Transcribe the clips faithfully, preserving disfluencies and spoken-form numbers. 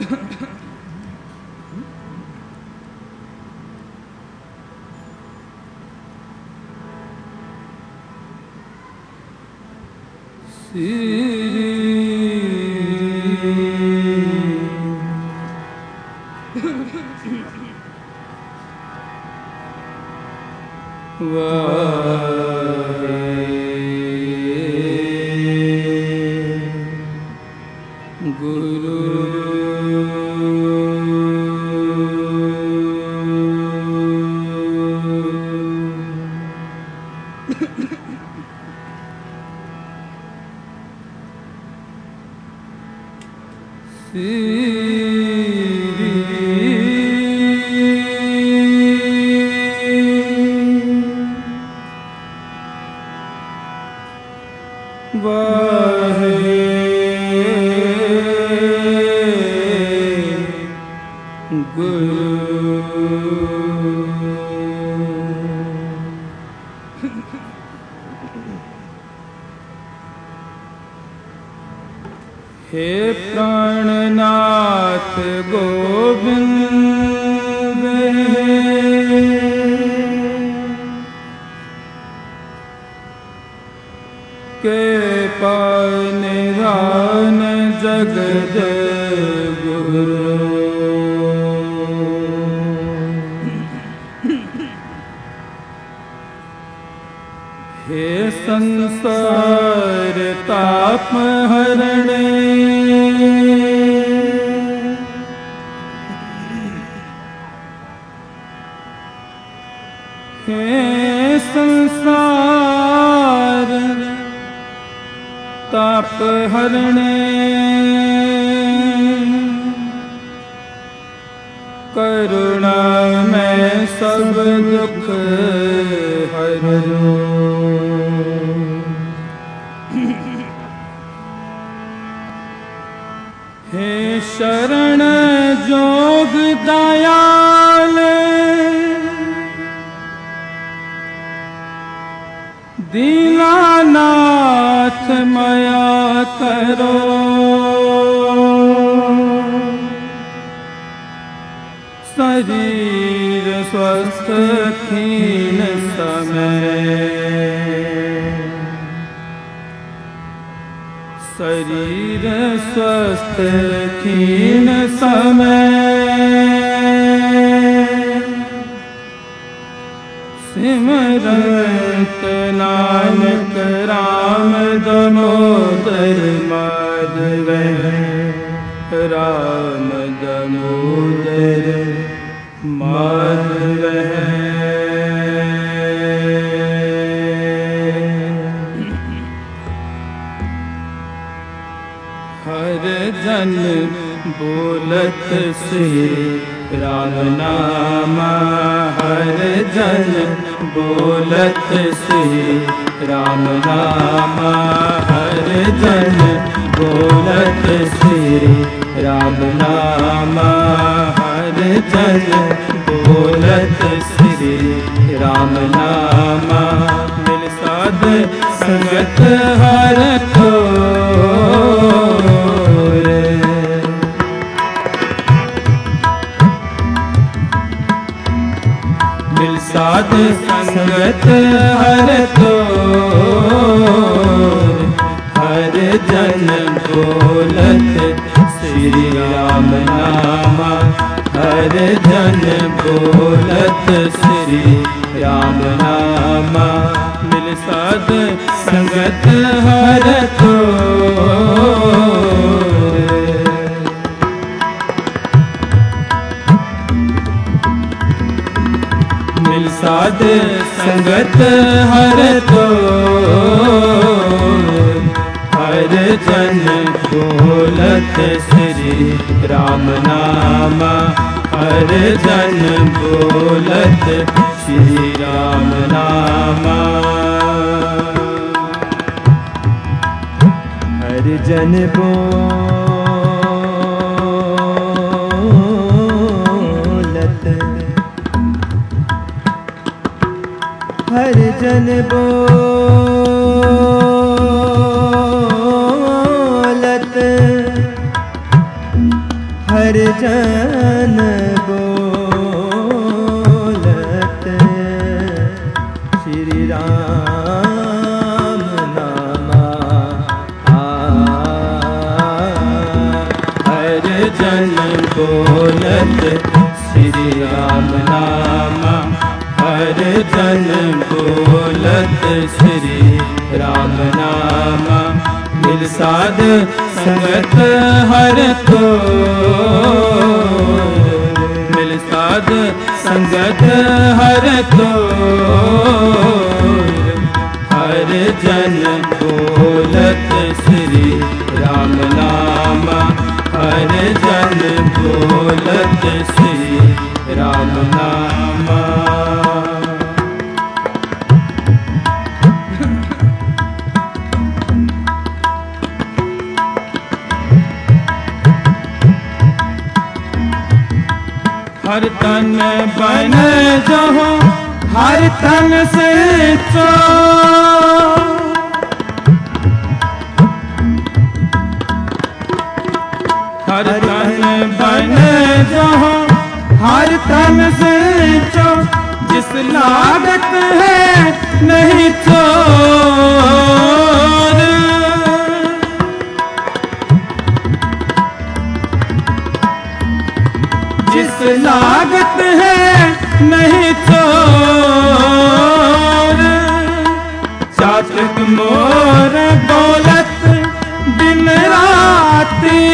हर हर जन बोलत श्री राम नामा हर जन बोलत श्री राम नामा हर जन बोलत श्री राम नामा मिल साध संगत हर को मिल साध संगत हर को हर जन बोलत श्री राम नामा हर जन बोलत श्री राम नामा हर तन बन जहो हर तन से चो हर तन बन जहो हर तन से चो जिस लागत है नहीं चोर जिस लागत है नहीं चोर चातक मोर बोलत दिन राती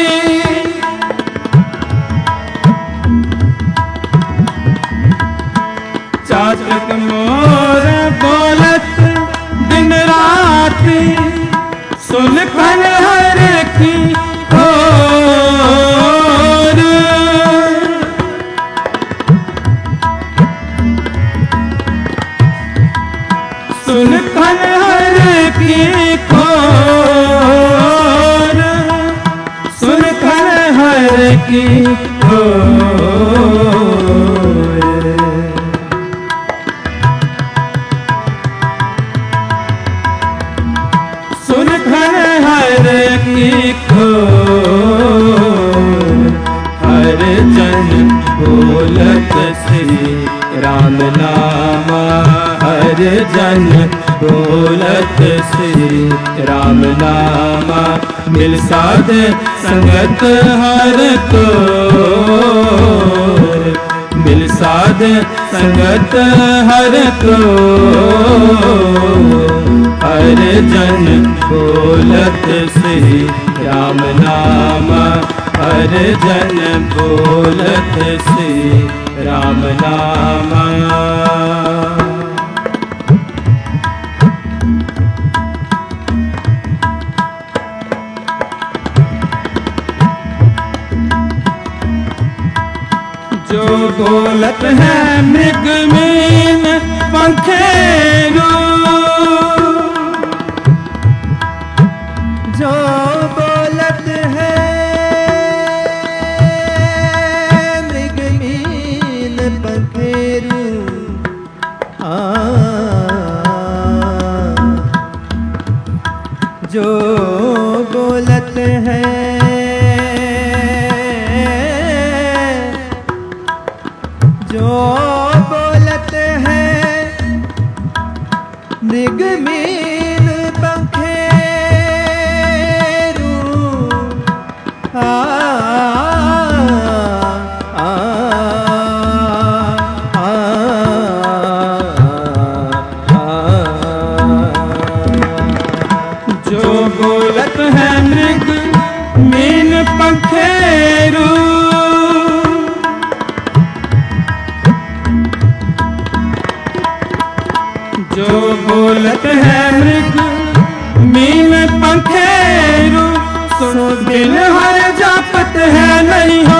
चातक मोर बोलत दिन राती सुन कर हर की सुन कर हर की खोर सुन कर हर की खोर सुन कर हर की खोर हर जन बोलत श्री राम नामा हर जन बोलत श्री राम नामा मिल साध संगत हर को मिल साध संगत हर को हर जन बोलत श्री राम नामा हर जन बोलत श्री राम नामा जो बोलत है मृग मीन पंखेरु जो बोलत है मृग मीन पंखेरु आ जो बोलत है जो बोलत है मृग मीन पंखेरु आ, आ, आ, आ, जो बोलत है मृग मीन पंखेरु जो बोलत है मृग मीन पंखेरु सो दिन हर जापत है नहीं हो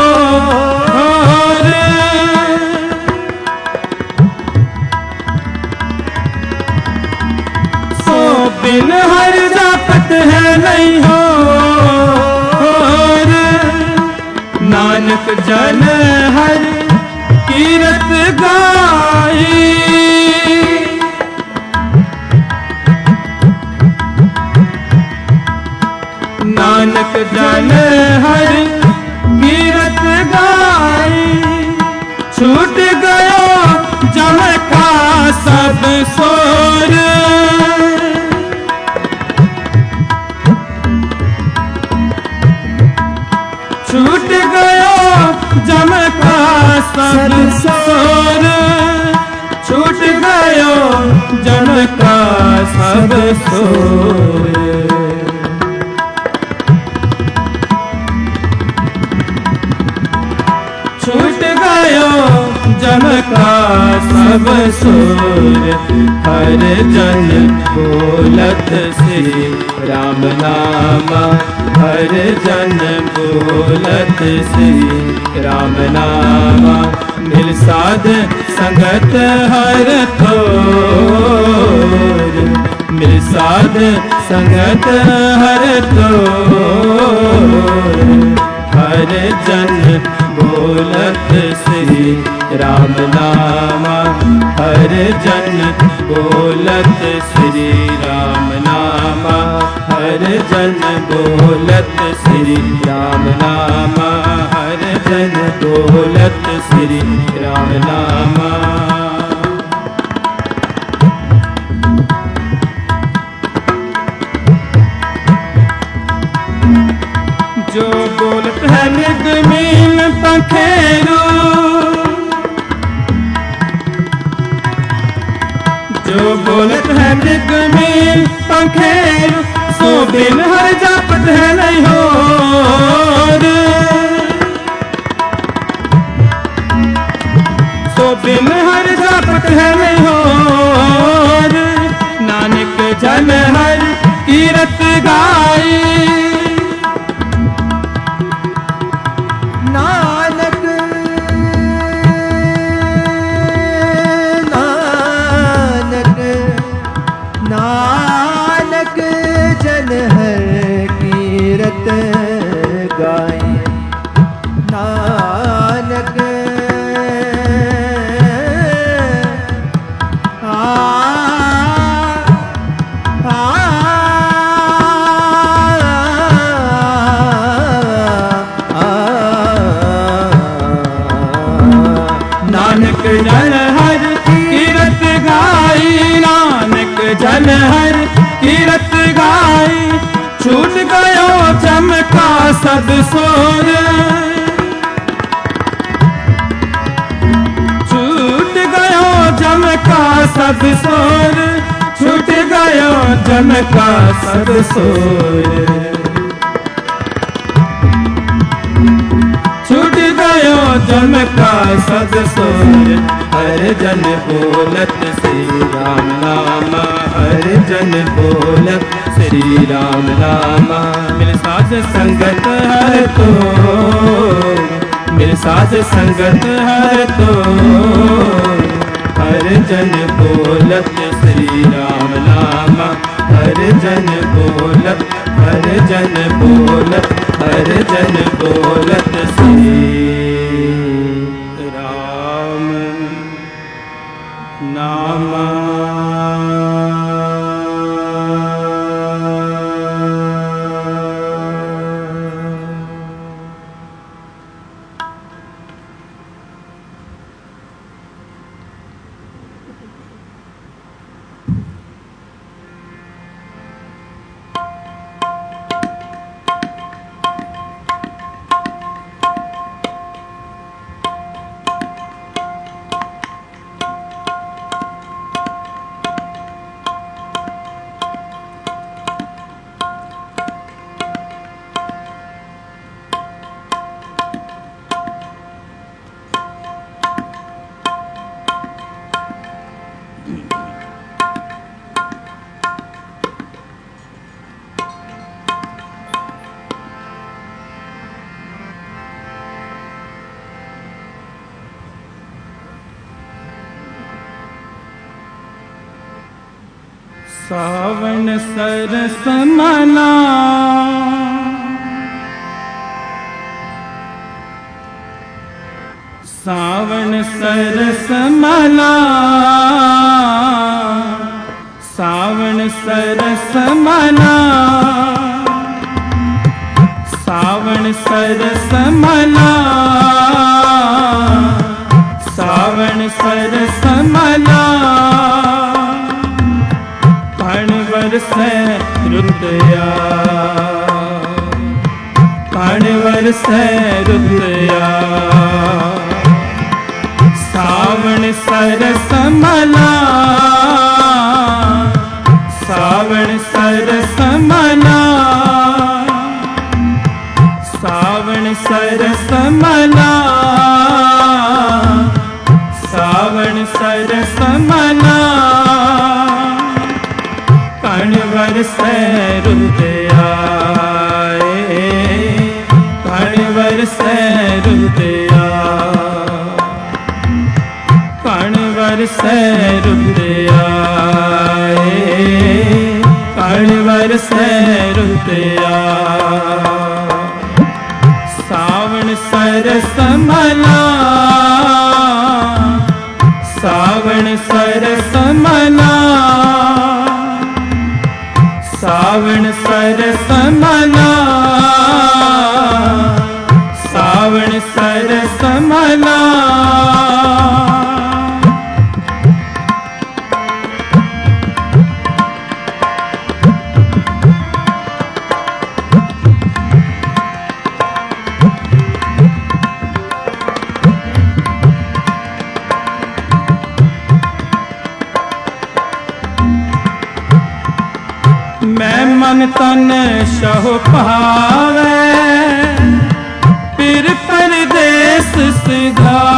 सो दिन हर जापत है नहीं हो नानक जन हर कीरत गाई नानक जन हर गाई, छूट गयो जम का सब शोर। छूट गयो जम का सब शोर, छूट गयो जम का सब शोर। छूट गयो जम का सब शोर, हर जन बोलत श्री राम नामा, हर जन बोलत श्री राम नामा। मिल साध संगत हर थोर, मिल साध संगत हर थोर, हर जन बोलत श्री राम नामा, हर जन बोलत श्री राम नामा, हर जन बोलत श्री राम नामा, हर जन बोलत श्री राम नामा। जो बोलत है मृग मीन पखेरु, जो बोलत है मृग मीन पखेरु, सो बिन हर जापत है नहीं होर। सो बिन हर जापत है नहीं होर, नानक जन हर कीरत गाई, नानक नानक नानक जन हर कीरत गाए, नानक आ नानक जन हर कीरत गाई, नानक जन हर कीरत गाई। छूट गयो चमका सब शोर, छूट गयो चमका सब शोर, छूट गयो चमका सब शोर। छूट गयो जम का सब शोर, हर जन बोलत श्री राम नामा, हर जन बोलत श्री राम नामा। मिल साथ संगत हर तो, मिल साथ संगत हर तो, हर जन बोलत श्री राम नामा, हर जन बोलत, हर जन बोलत, हर जन बोलत श्री राम नामा। सावन सरस मना, सावन सरस मना, सावन सरस मना, सावन सरस मना। रुदया कण वरसै रुदया सावण सरस मला सावण सरस मला सावण सरस मला सावण सरस मला कण वरसै रुदया कण वरसै रुदया कण वरसै रुदया कण वरसै रुदया सावण सरस मला सावण सरस मला सावण सरस मला सावण सरस मला मैं मन तन शह पावे फिर परदेस सिधाए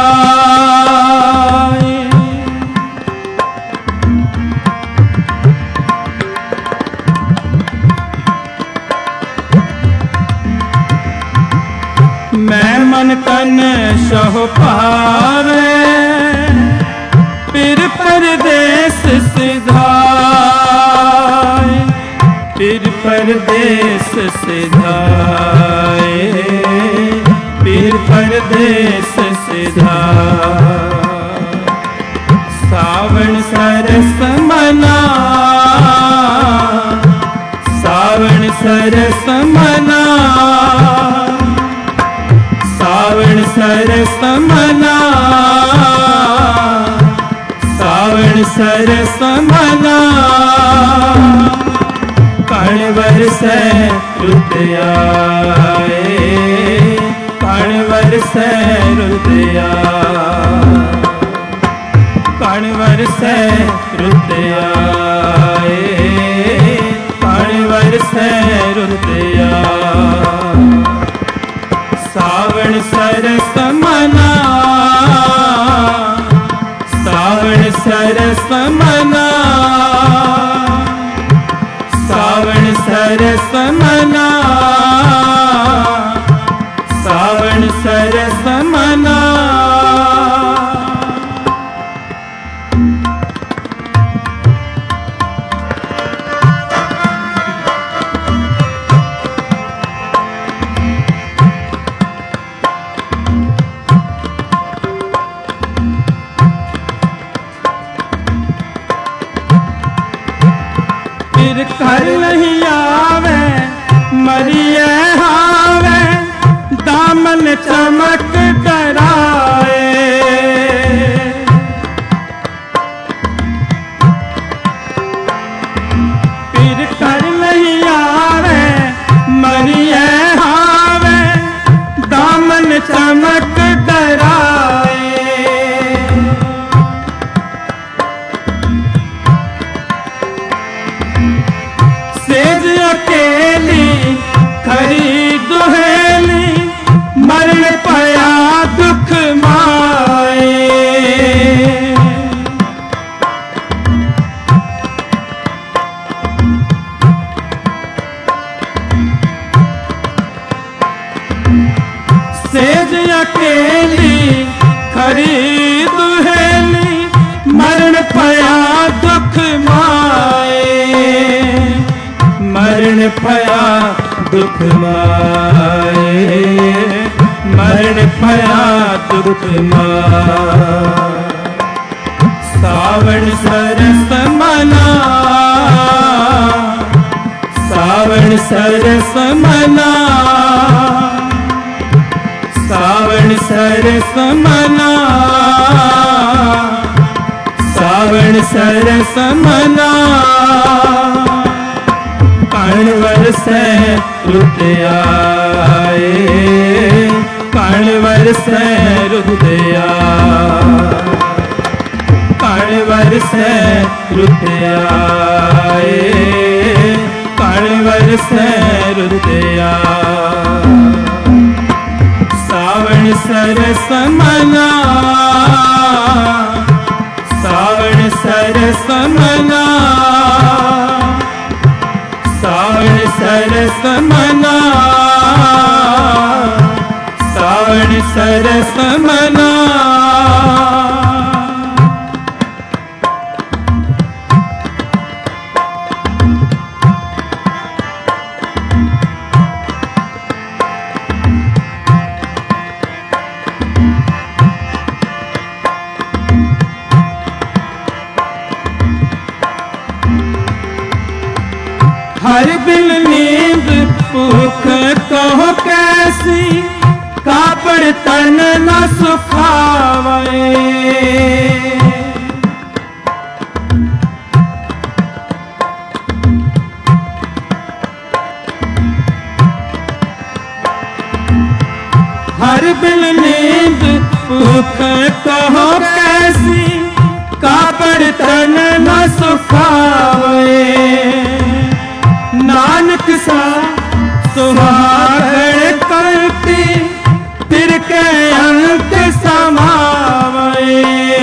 मैं मन तन शह पावे फिर परदेस सिधाए फिर परदेस सिधाए फिर परदेस सिधाए सावण सरस मला सावण सरस मला सावण सरस मला सावण सरस मला कण वरसै रुदया कण वरसै रुदया कण वरसै रुदया कण वरसै रुदया सावण सरस मला सावण सरस मला सावण सरस मला सावण सरस मला फिर घर नहीं आवे मरिए हावे दामन चमक डराए फिर घर नहीं आवे मरिए हावे दामन चमक डराए सेज अकेली खरी दुहेली मरण पया दुख माए सेज अकेली खरी दुहेली मरण पया दुख माए मरण पया दुख माए मरण पया दुख माए सावण सरस मला सावण सरस मला सावण सरस मला सावण सरस मला कण कण वरसै रुत आए, कण वरसै रुत आए, कण वरसै रुत आए, कण वरसै रुत आए। सावण सरस मना, सावण सरस मना, सावण सरस मना, सावण सरस मना। हर बिल नींद भूख कहो कैसी, कापड़ तन न सुखावे। हर बिल नींद भूख कहो कैसी, कापड़ तन न सुखावे। नानक सा सुहागण करती, फिर के अंत समावे।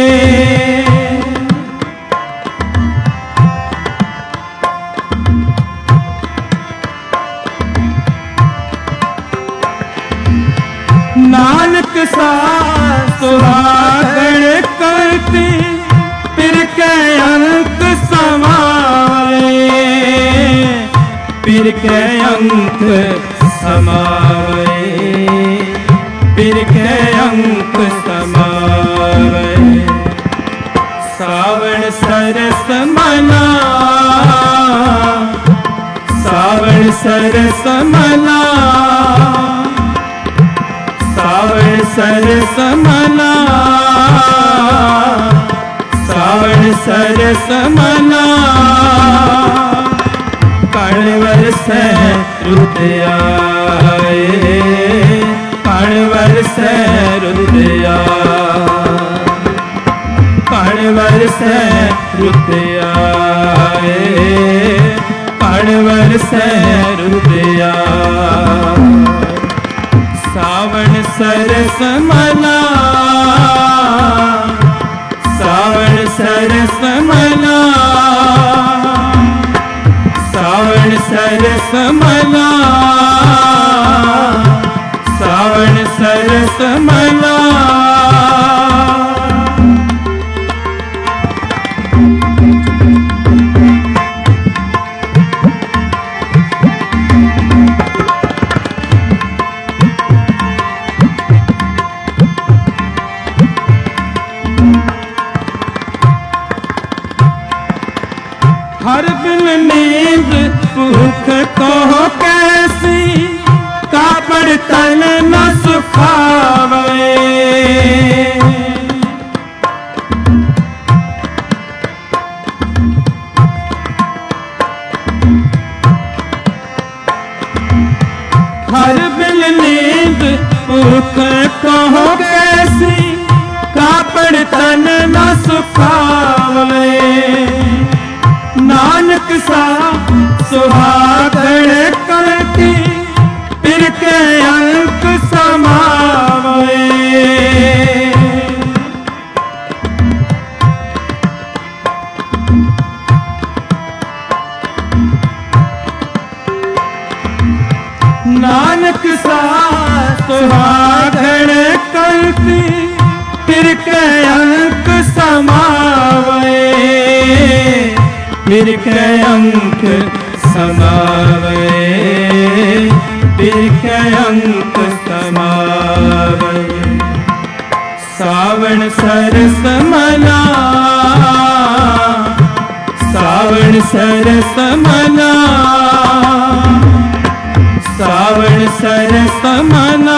नानक सा सुहागण करती, फिर के अंत समावे। फिर के अंक समावे, फिर के अंक समावे। सावण सरस मना, सावण सरस मना, सावण सरस मना, सावण सरस मना। कण वरसै रुत आए, कण वरसै रुत आए, कण वरसै रुत आए, कण वरसै रुत आए। सावण सरस मना, सावण सरस मना, सावण सरस मना, सावण सरस मना। हर बिन नींद भूख कहो कैसी, कापड़ तन न सुखावे। हर बिन नींद भूख कहो कैसी, कापड़ तन न सुखावे। नानक सा सुहागण करती, फिर के अंक समावे। नानक सा सुहागण करती, फिर के अंक समावे। फिर के अंक समावे, फिर के अंक समावे। सावण सरस मना, सावण सरस मना, सावण सरस मना,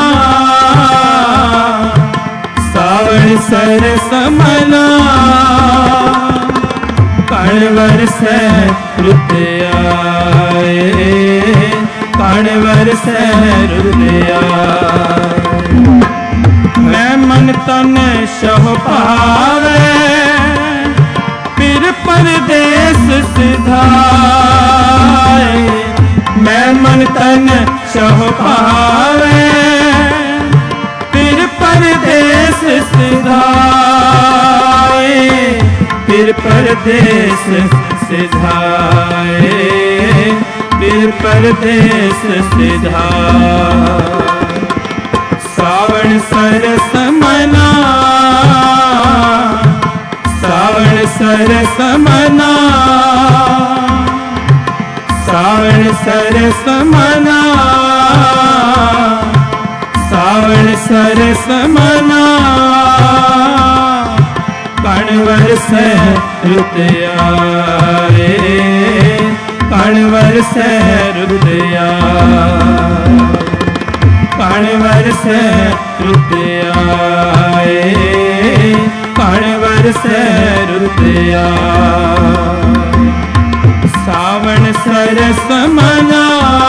सावण सरस मना। कण वरसै रुत आए, कण वरसै रुदया। मैं मन तन शह पावे फिर परदेस सिधाए। मैं मन तन शह पावे फिर परदेस सिधाए। फिर परदेस सिधाए फिर परदेस सिधाए। सावण सरस मना सावण सरस मना सावण सरस मना सावण सरस मना। कण वरसै रुदया रे कण वरसै रुदया। कण वरसै रुदया कण वरसै रुदया। सावण सरस मना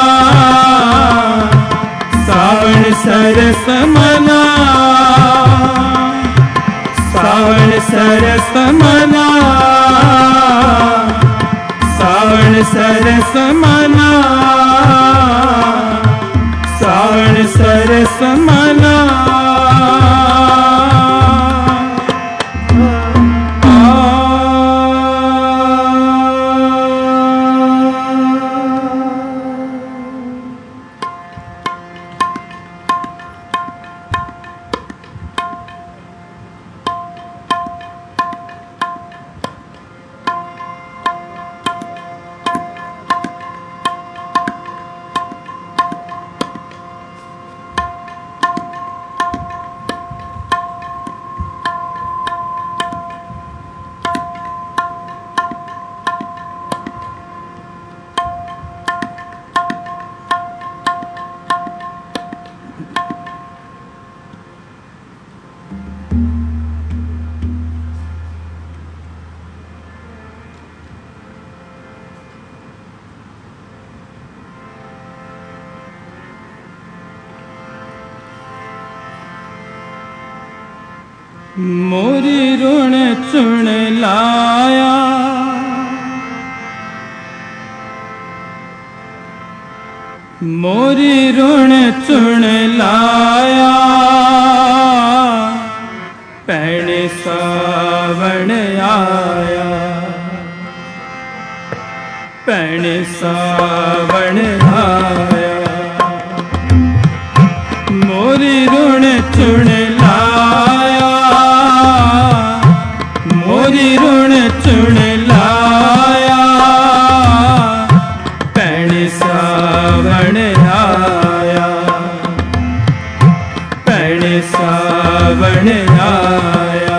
सावण सरस मना सावण सरस मना सावण सरस मना सावण सरस मना। मोरी ऋण चुन लाया मोरी ऋण चुन लाया। पैण सावण आया पैण सावण आया। मोरी ऋण चुन लाया मोरी ऋण चुन लाया। पैण सावण आया पैण सावण आया।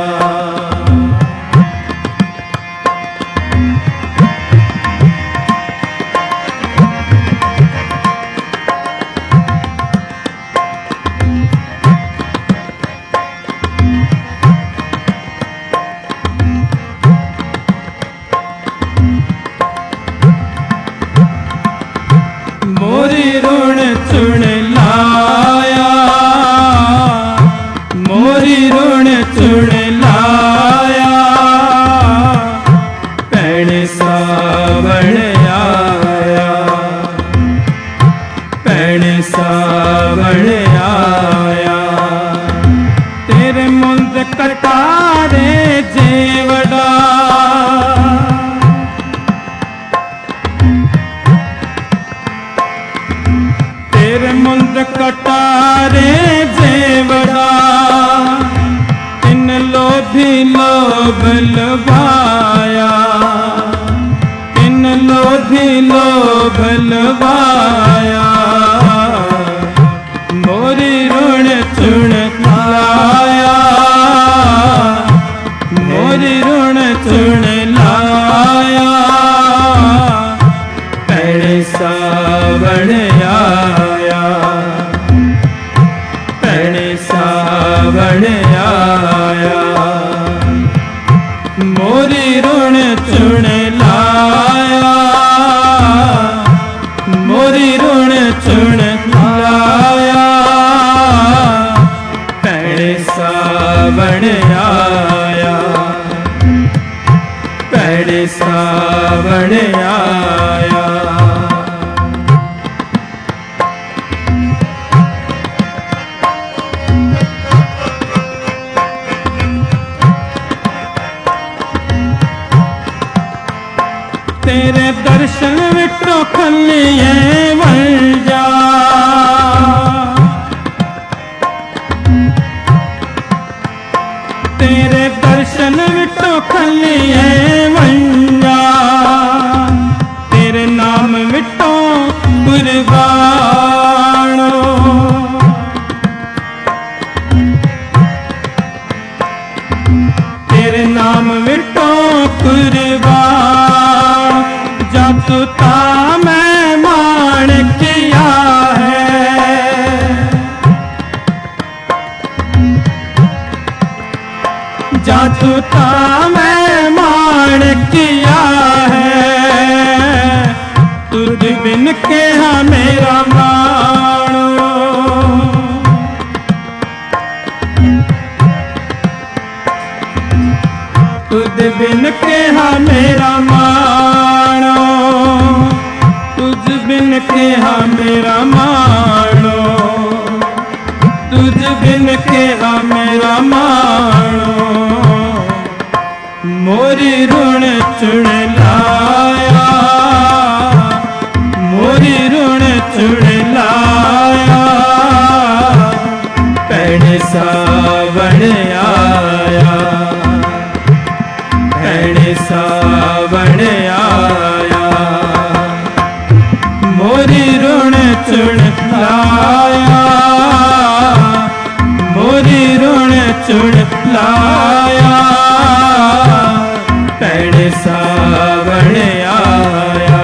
मोरी ऋण चुन लाया मोरी ऋण चुन लाया। पैण सावण आया पैण सावण आया। तेरे मुंज कटारे जेवड़ा तेरे मुंज कटारे जेवड़ा। इन लोभी लोभ लवाया इन लोभी लोभ लवाया। मोरी ऋण चुन लाया मोरी ऋण चुन लाया। पैण सावण आया पैण सावण आया। मोरी ऋण चुन लाया चुन लाया भैणे सावण आया भैणे सावण आया। तेरे दर्शन विटो खलिए बन जा तेरे दर्शन विटो खलिए बन जा तेरे नाम विटो कुर्बानो तेरे नाम विटो कुर्बान जातुता मैं मान किया है जातुता मैं मान किया है तुझ बिन के हाँ मेरा मानो तुझ बिन के हाँ मेरा मानो तुझ बिन के हाँ मेरा मानो तुझ बिन के हाँ मेरा मानो मोरी ऋण चुन लाया मोरी ऋण चुन लाया भैणे सावण आया भैणे सावण आया मोरी ऋण चुन लाया मोरी ऋण चुन लाया भैणे सावण आया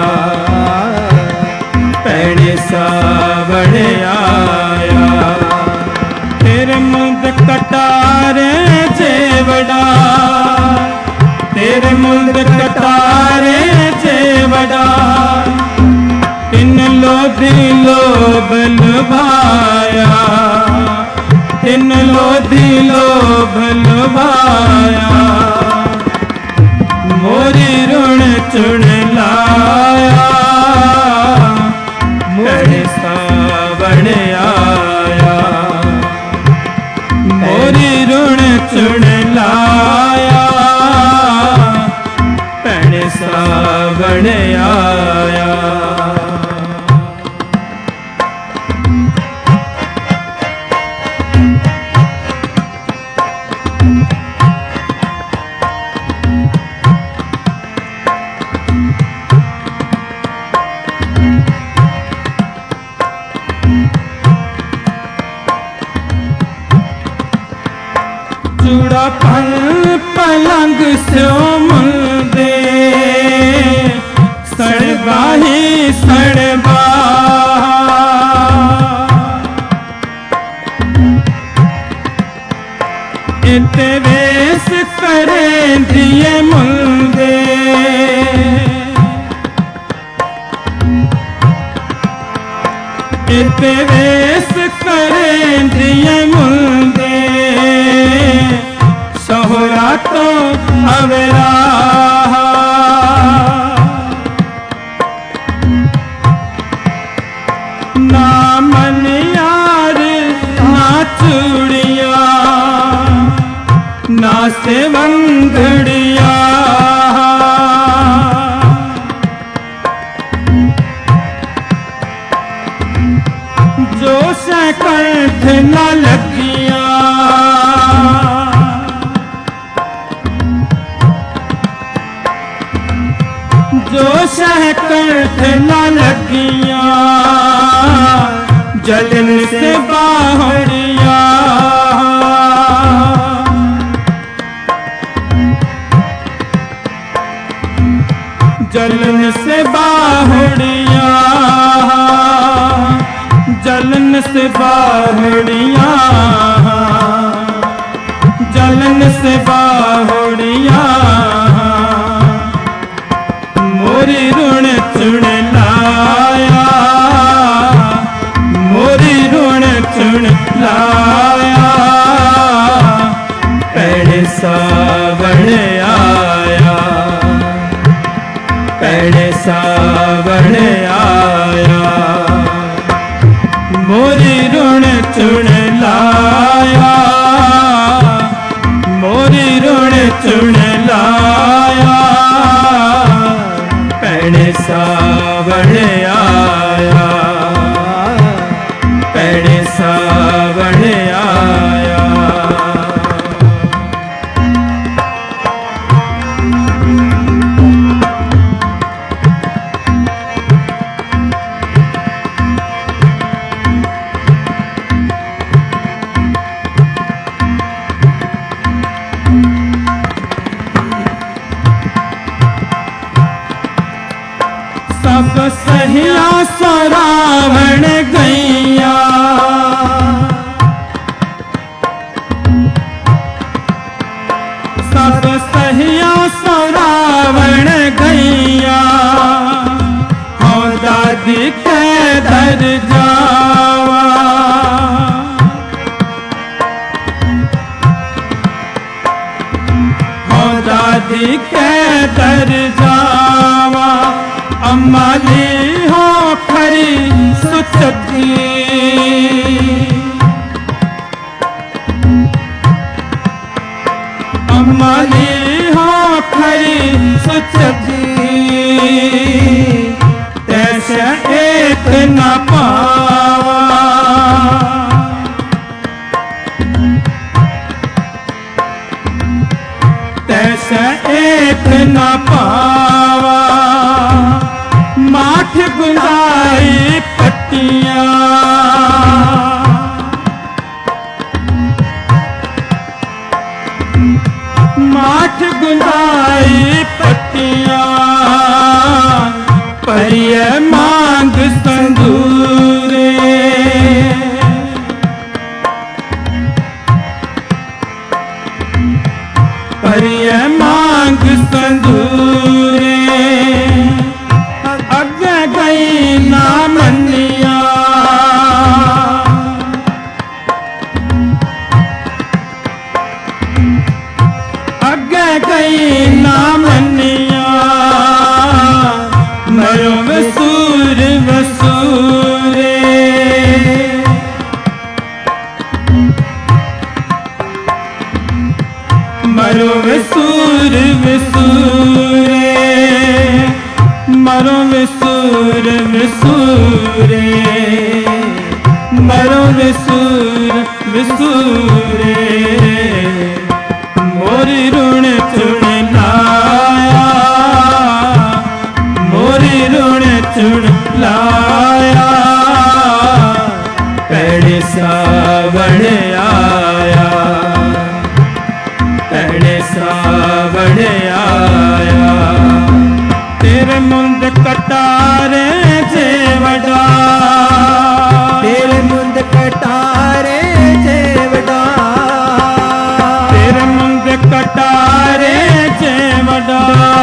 भैणे सावण आया। तेरे मुंद कटारे जेवड़ा तेरे मुंद कटारे जेवड़ा इन लोधी लोभ लुभाया इन लोधी लोभ लुभाया मोरी ऋण चुन लाया भैणे सावण आया मोरी ऋण चुन लाया भैणे सावण आया। चूड़ा पल पलंग स्यो मुंदे सड़बा ही सड़बा इते वेश करे दिए मुंदे इते वेश करे दिए मुंदे सोहरा तो अवेरा ना मन यार ना चूड़िया ना से बंगड़िया जो से कंठ न लगिया जो सह कंठ न लगिया जलन से बाहरिया जलन से बाहरिया जलन से बाहरिया जलन से बाहरिया मोरी ऋण चुन लाया चुन लाया, मोरी ऋण चुन लाया, पैणे सावण आया, पैणे सावण आया। सब सहिया सरावण गैया, सब सहिया सरावण गैया, हो दादी के दर जावा, हो दादी के दर जावा, अम्मा ली हो खरी सुचती, अम्मा ली हो खरी सुचती, तैसे एक न पावा, तैसे एक न पावा, माठ गुंजाई पट्टियां, माठ गुंजाई पट्टियां, परिय मांग संदूरे, परिय मांग संदूरे, अगे गई ना मनिया, अगे गई ना मनिया, मरो वसूर वसूरे, मरो वसूर वसूरे, मरो विसूर विसूरे, मरो विसूर विसूरे, मोरी ऋण चुन लाया, मोरी ऋण चुन लाया, पैणे सावण आया, पैणे सावण आया, तेरे मुंद कटारे जेवड़ा, तेरे मुंद कटारे जेवड़ा, तेरे मुंद कटारे जेवड़ा,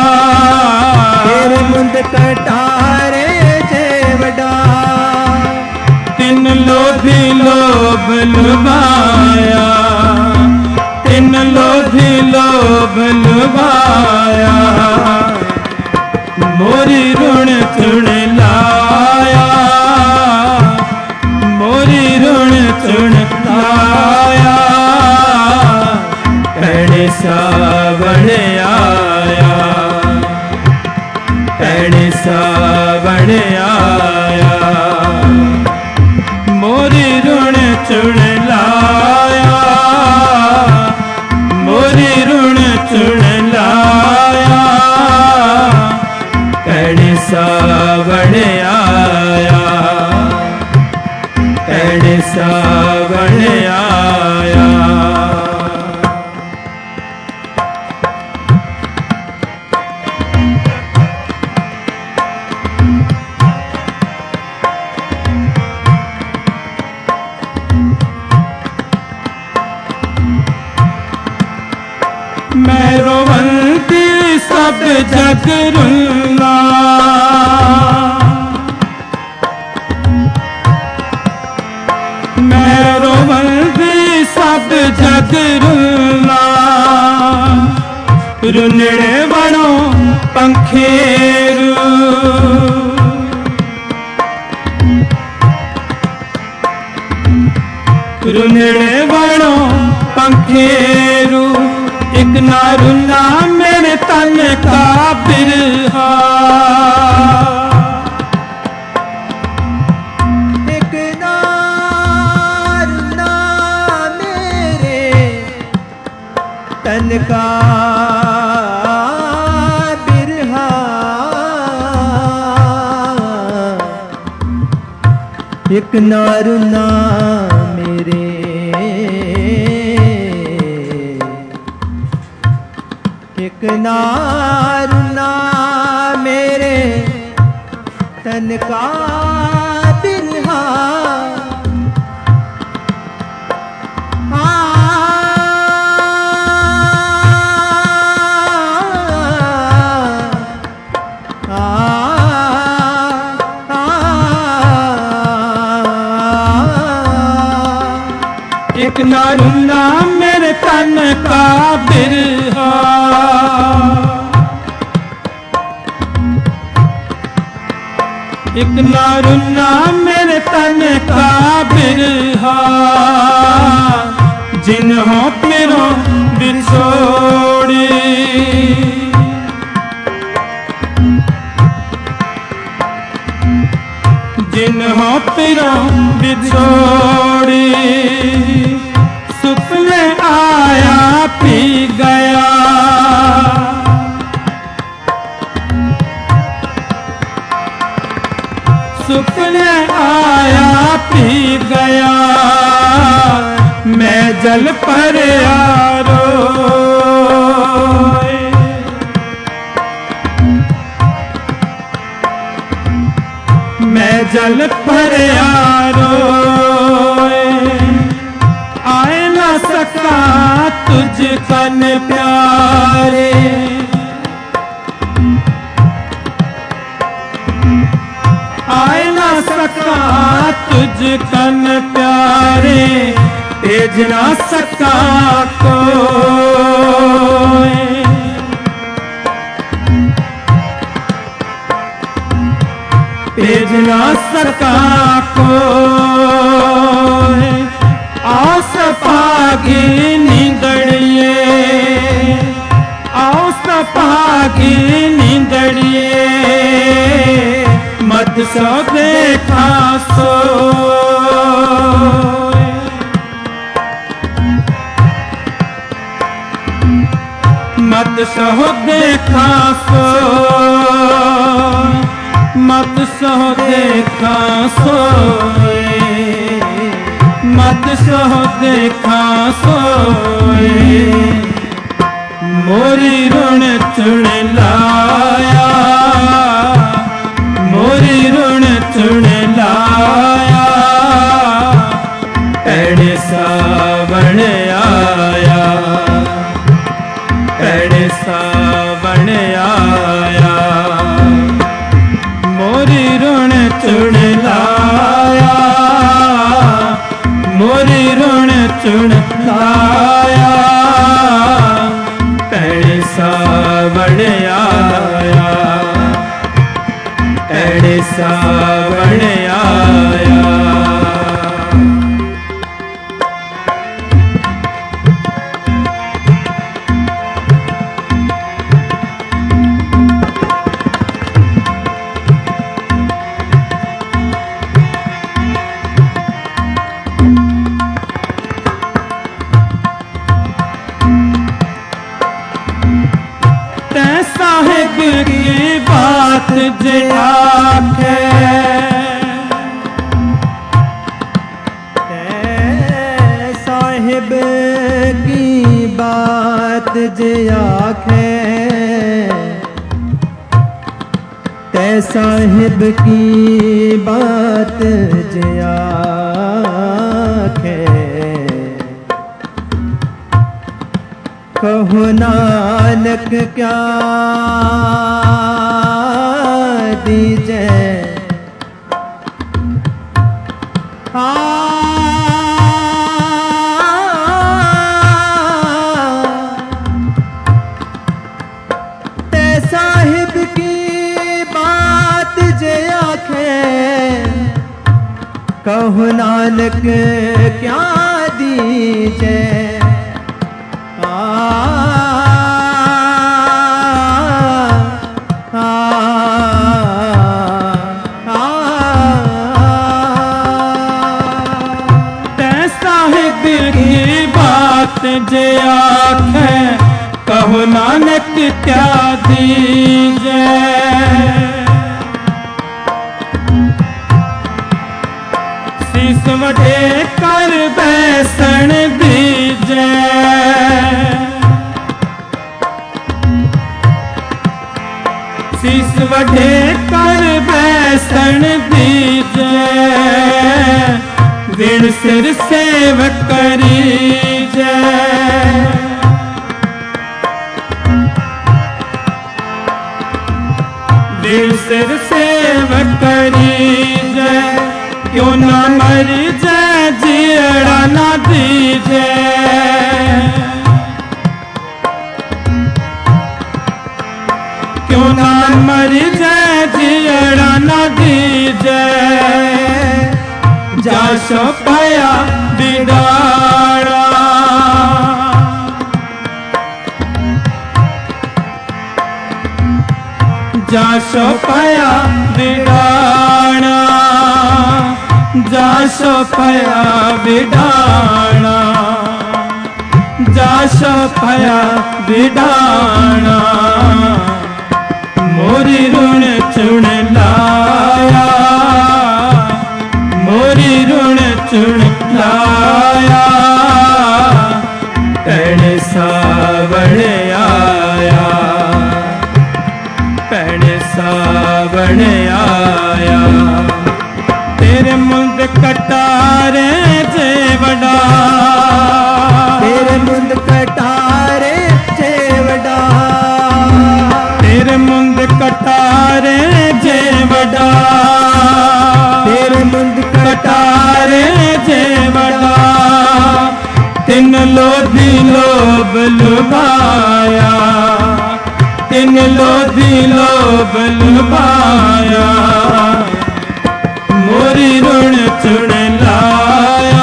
तेरे मुंद कटारे जेवड़ा, तिन लोभी लोभ लुभाया, तिन लोभी लोभ लुभाया, मोरी ऋण चुन लाया, मोरी ऋण चुन लाया, पैणे सावण आया, पैणे सावण आया, मोरी ऋण चुन लाया, मोरी ऋण चुन लाया, पैणे सावण आया, पैणे सावण आया। मैं रोवंती सब जग रुला, मैं रोवंती सब जग रुला, रुनड़े बणो पंखेरू, रुनड़े वालों पंखेरू एक ना रुना मेरे तन का बिरहा एक ना रुना मेरे तन का बिरहा एक ना रुना मेरे एक ना रुना मेरे तन का बिरहा एक ना रुना मेरे तन का बिरहा एक ना रुना मेरे तन का बिरहा जिन्हों पिरों बिछोड़ी जिन्हों पिरों बिछोड़ी सुपने आया पी गया सुपने आया पी गया मैं जल पर यारो मैं जल पर यारो आए ना सका तुझ कन प्यारे आए ना सका तुझ कन प्यारे भेज ना सका कोई भेज ना सका कोई आस पागी नींदड़िए आस पागी नींदड़िए मत सो देखा सो मत सो देखा सो मत सो देखा सोए मत सो देखा सोए मोरी ऋण चुन लाया मोरी ऋण चुन लाया एड़े सावण आया एड़े सावण आया मोरी ऋण चुन लाया मोरी ऋण चुन लाया एड़े सावण आया एड़े सावण आया साहिब की बात जे आखे साहिब की बात जे आखे ते साहिब की बात जे आखे कहो नानक क्या दीजे आ ते साहिब की बात जे आखे कहो नानक क्या दीजे। आ, आ, आ, तैसा है दिल की बात जे आखे कहो नानक क्या दीजे। शीस वडे कर बैसन दीजे। शीस वडे कर बैसन दीजे। विण सिर सेव करीजे। विण सिर सेव करीजे। क्यों ना मर जाए जियड़ा ना दीजे। क्यों ना मर जाए जियड़ा ना दीजे। जाशो पाया बिदाड़ा। जाशो पाया बिदाड़ा। जाशो पाया बिडाणा। जाशो पाया बिडाणा। मोरी ऋण चुन लाया। मोरी ऋण चुन लाया। पैण सावण आया। पैण सावण आया। तेरे मुंद कटारे जेवड़ा। तेरे मुंद कटारे जेवड़ा। तेरे मुंद कटारे जेवड़ा। तेरे मुंद कटारे जेवड़ा। तिन लोधी लोभ लुभाया। तिन लोधी लोभ लुभाया। मोरी ऋण चुन लाया।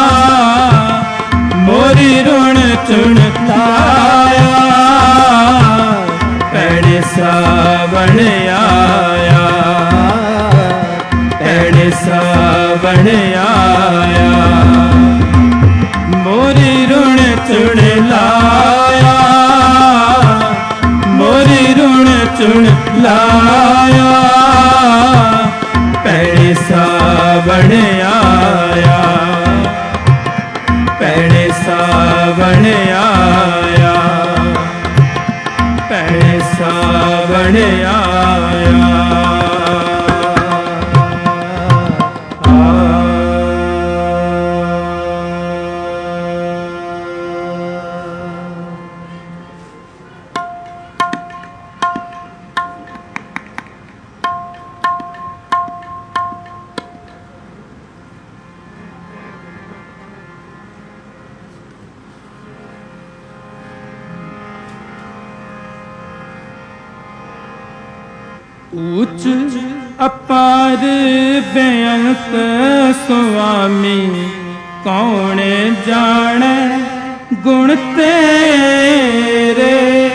मोरी ऋण चुन लाया। पैण सावण आया। पैण सावण आया। मोरी ऋण चुन लाया। मोरी ऋण चुन लाया। पैण सावण आया। पैण सावण आया। पैण सावण आया। ऊच अपार बेअंत स्वामी कौन जाने गुण तेरे।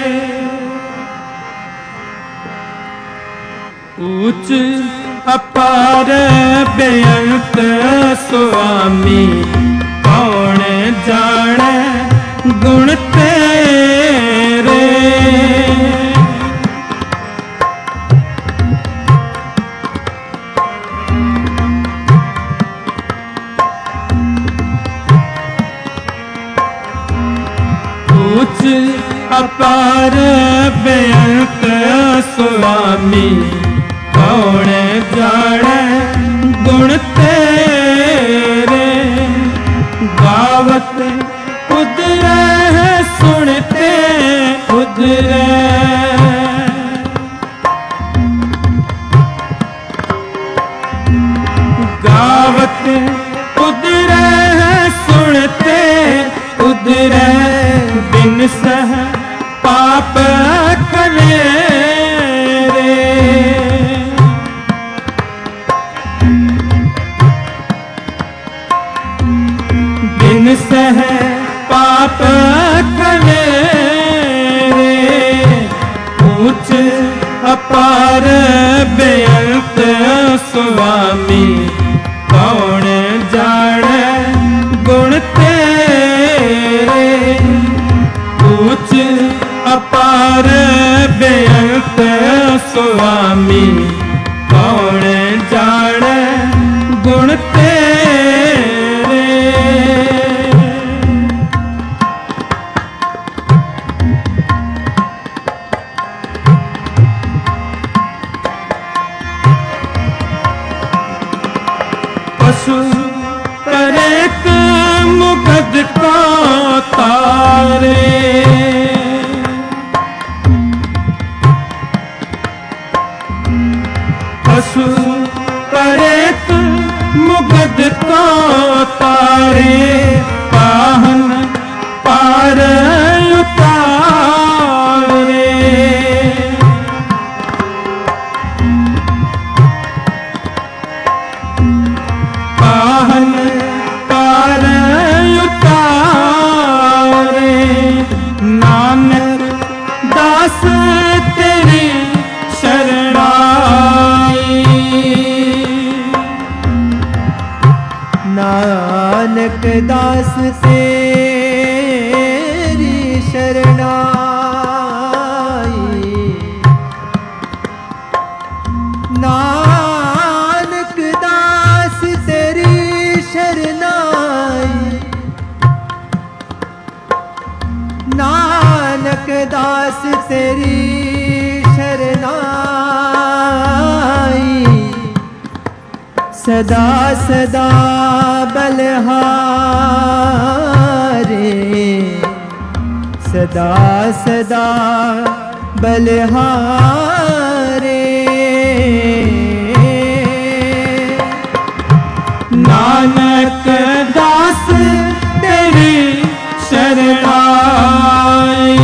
ऊच अपार बेअंत स्वामी कौन जाने गुण तेरे। अपार बेअंत स्वामी कौन जाने गुण तेरे। गावत उधरे सुनते उधरे। गावत उधरे सुनते उधरे। बिन सह पाप करे रे। बिन सह पाप कनेरे, ऊंच अपार बेअंत स्वामी, कौन जाने गुण तेरे। ऊंच अपार बेअंत स्वामी, कौन जाने गुण तेरे। पशु तरेक मुगद को तारे, पशु तरेक मुगद को तारे, पाहन पार उतारे। पाहन पार उतारे, नानक दास तेरी शरणाई। नानक दास तेरी शरणाई। नानक दास तेरी शरणाई। नानक दास तेरी शरणाई। सदा सदा बलहारे, सदा सदा बलहारे। नानक दास तेरी शरणाई।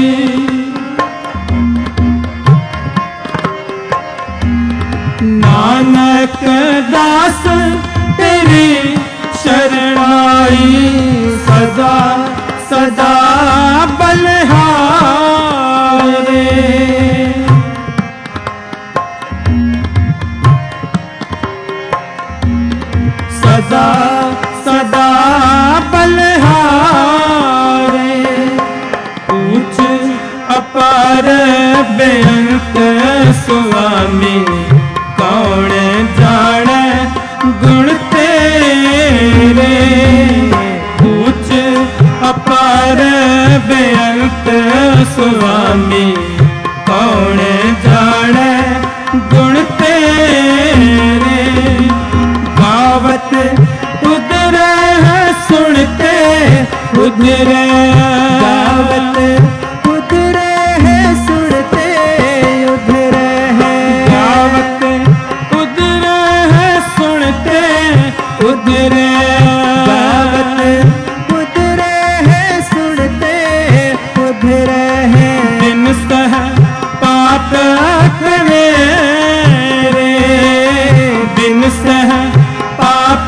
नानक दास तेरी शरणाई, सदा सदा बलहारे। सदा सदा बलहारे, ऊंच अपार बेअंत स्वामी, कौन जाने गुण तेरे। ऊंच अपार बेअंत स्वामी, कौन जाने गुण तेरे। गावत उधर सुनते उधर, गावत उधर है सुनते उधर है। गावत उधर सुनते उधर, गावत उधर है सुनते उधर है। बिन सह पाप कवेरे, बिन सह पाप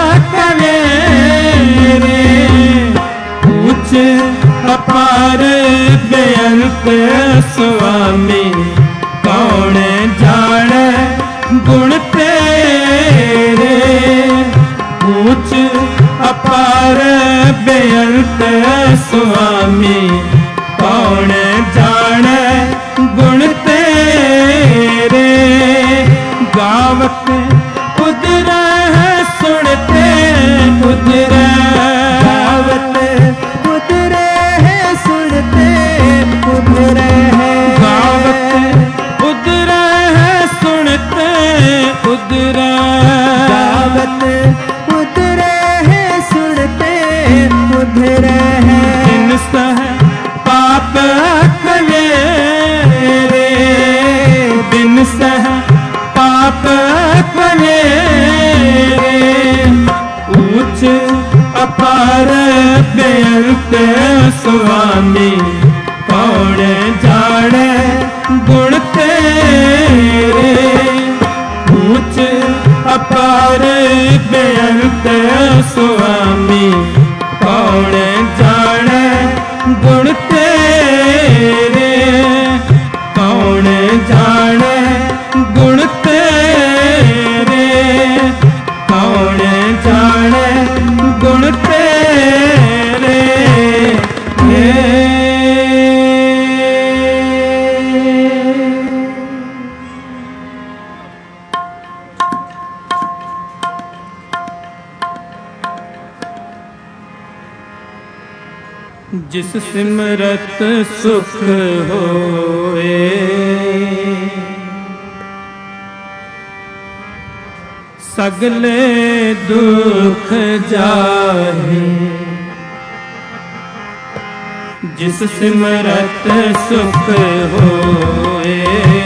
कवेरे। ऊंच अपार बेअंत स्वामी, कौन जाने गुण तेरे। ऊंच अपार बेअंत स्वामी, कौन जाने गुण तेरे। गावत उधर सुनते उधर, गावत उधर है सुनते उधर है। गावत उधर सुनते उधर, गावत उधर है सुनते उधर है। बिन सह पाप कवेरे, बिन सह पाप कवेरे। ऊंच अपार बेअंत स्वामी, कौन जाने गुण तेरे। ऊंच अपार बेअंत स्वामी, कौन तेरे जिस सिमरत सुख होए, सगले दुख जाहे। जिस सिमरत सुख होए,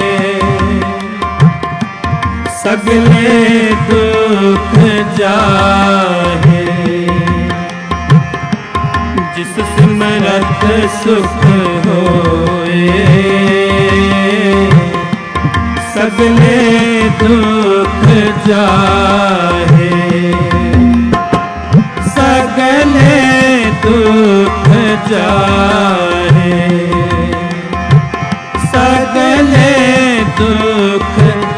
सगले दुख जाहे। जिस सिमरत सुख होए, सगले दुख जाहे। सगले दुख जाहे। सगले दुख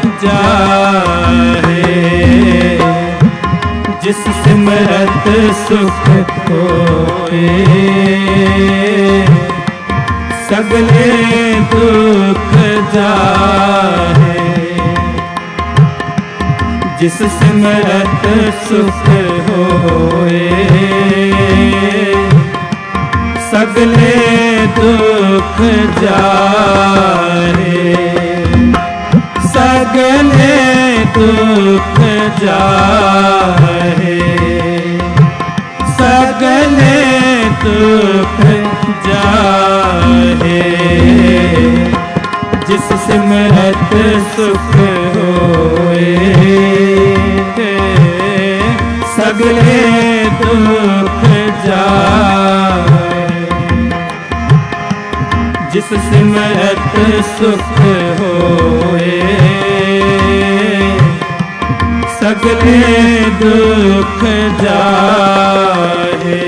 जाहे। जिस सिमरत सुख होए, सगले दुख जाहे। जिस सिमरत सुख होए, सगले दुख जाहे। सगले दुख जाहे। सगले दुख जाहे। जिस सिमरत सुख होए, सगले दुख जाहे। जिस सिमरत सुख होए, सगले दुख जाहे।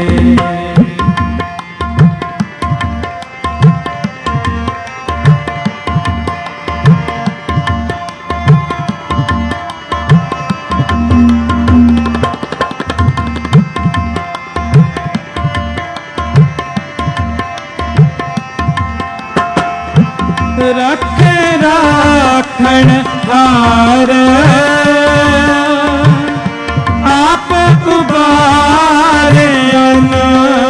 रख राखण हार आप उबारे अन।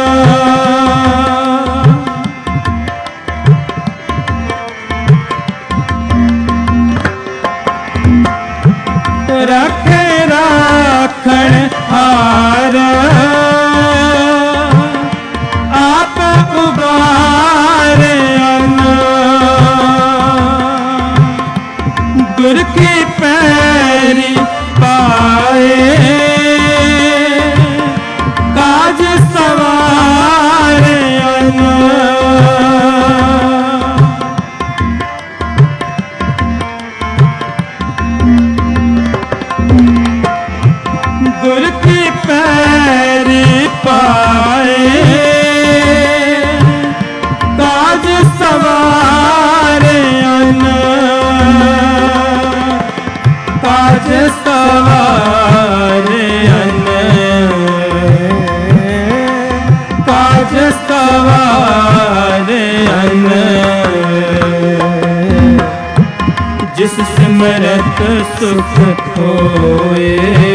रख राखण हार आप उबारे अन। गुर की पैरी पाए काज सवारे अन। गुर की पैरी पाए काज सवारे अन। काज सवारे अन। काज सवारे अन। जिस सिमरत सुख होए,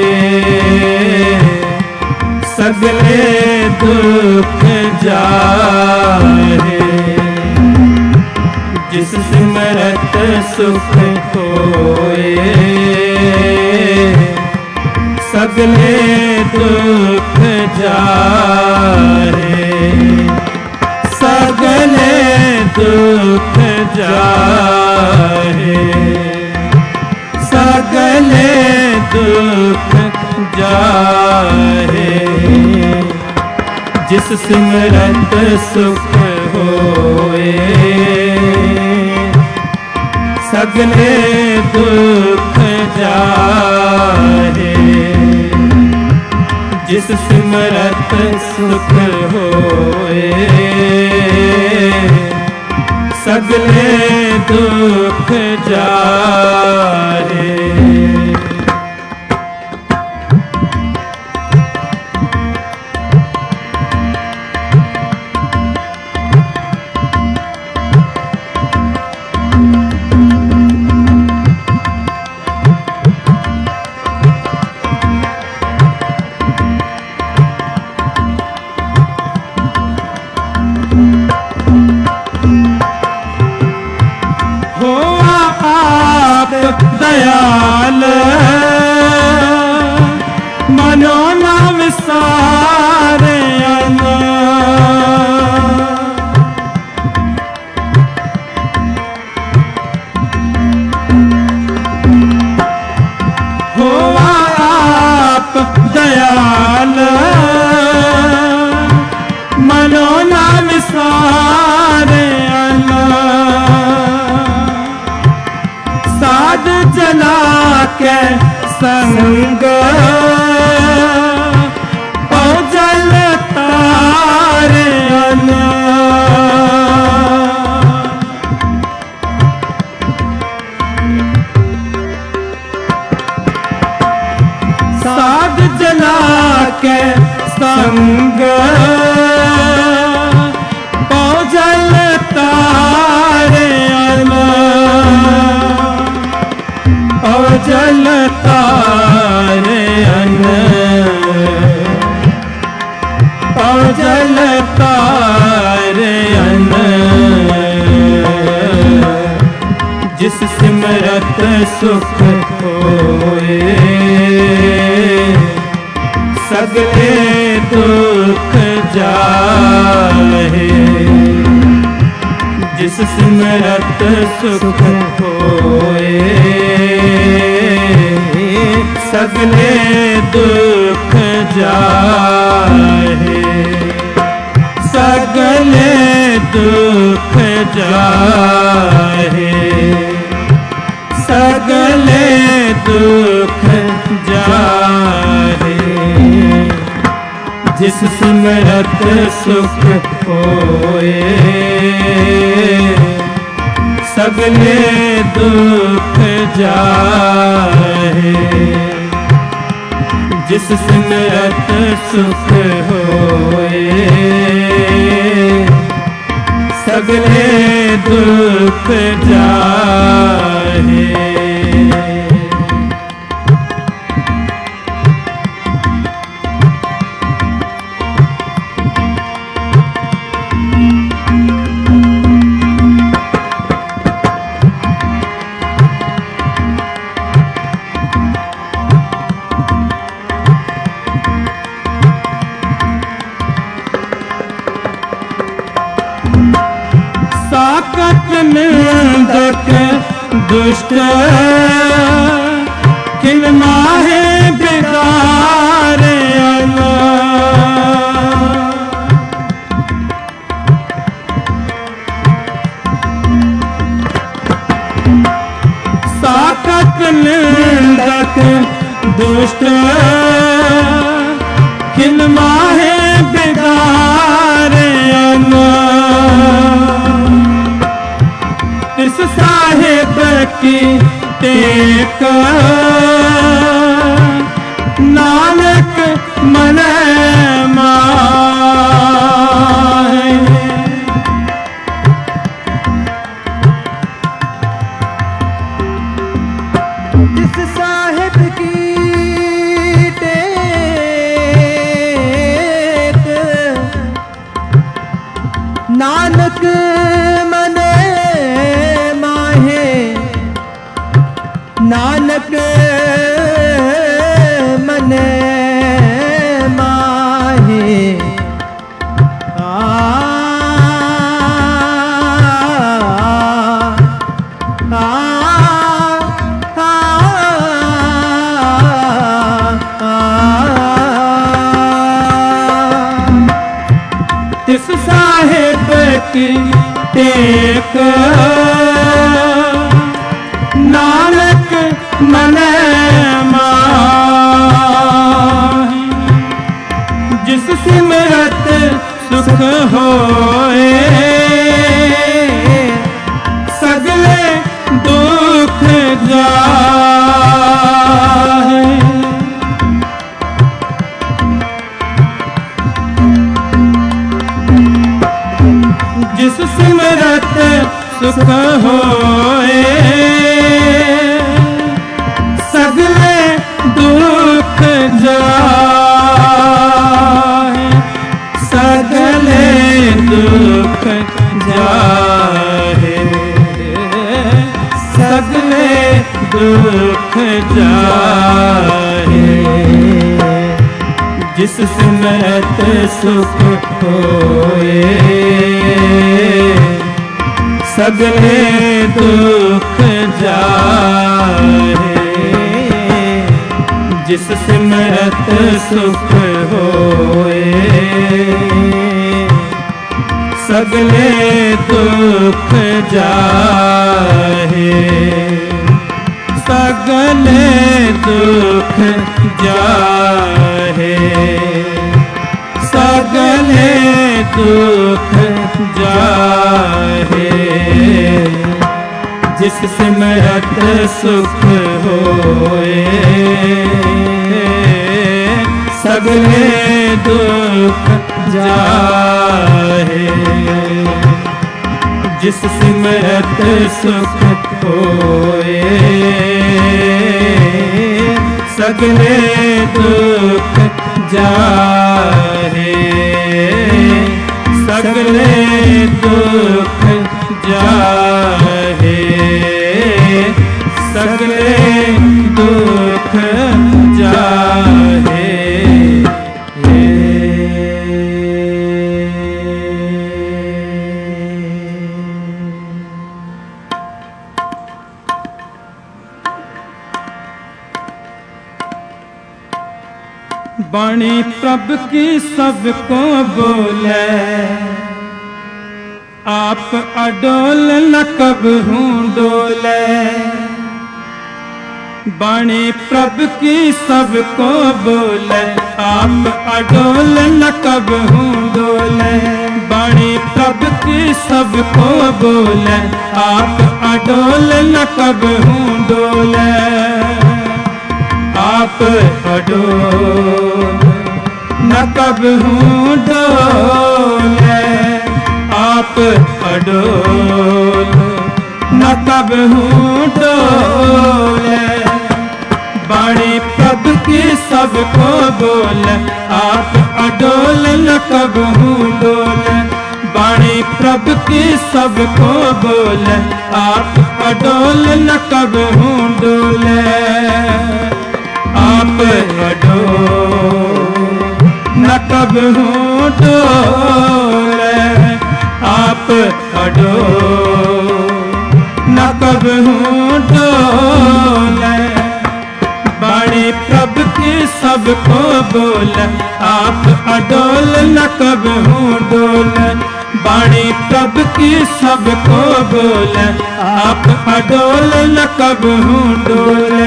सगले दुख जाहे। जिस सिमरत सुख होए, सगले दुख जाहे। सगले दुख जाहे। सगले दुख जाहे। जिस सिमरत सुख होए, सगले दुख जाहे। जिस सिमरत सुख होए, सगले दुख जाहे। ना विसारे हो आप दयाल मनो ना विसारे साध जला के संग ओ जल तारे साध जला के संग ओ जल तारे ओ जल तारे ओ जल तारे जिस सिमरत सुख होए सगले दुख जाहे जिस सिमरत सुख होए सगले दुख जाहे सगले दुख जाहे सगले दुख जाहे जिस सिमरत सुख होए सगले दुख जाहे जिस सिमरत सुख होए सगले दुख जाहे साकत निंदक दुष्ट किन माहे बिगारे साकत निंदक दुष्ट किन माहे बिगारे इस साहिब की टेक नानक मन माहे इस साहिब की टेक नानक मन नानक मन माहे आ, आ, आ, आ, इस साहिब की टेक नानक मन माहे जिस सिमरत सुख होए सगले दुख जाहे जिस सिमरत सुख होए सगले दुख जाहे सगले दुख जाहे सगले दुख जाहे जिस सिमरत सुख होए, सगले दुख जाए। जिस सिमरत सुख होए, सगले दुख जाए। सगले दुख जाहे, सगले दुख जाहे। जिस सिमरत सुख होए, सगले दुख जाहे। जिस सिमरत सुख होए, सगले दुख जाहे। सगले दुख जाहे, सगले दुख जाहे। बाणी प्रभ की सबको बोले, आप अडोल न कबहूँ डोले। बाणी प्रभ की सबको बोले, आप अडोल न कबहूँ डोले। बाणी प्रभ की सबको बोले, आप अडोल न कबहूँ डोले। आप अडोल न कबहूँ डोले, आप अडोल न कबहूँ डोले। बाणी प्रभ की सबको बोले, आप अडोल न कबहूँ डोले। बाणी प्रभ की सबको बोले, आप अडोल न कबहूँ डोले। आप अडोल न कबहूँ डोले, आप अडोल न कबहूँ डोले। बाणी प्रभ की सबको बोले, आप अडोल न कबहूँ डोले। बाणी प्रभ की सबको बोले, आप अडोल न कबहूँ डोले।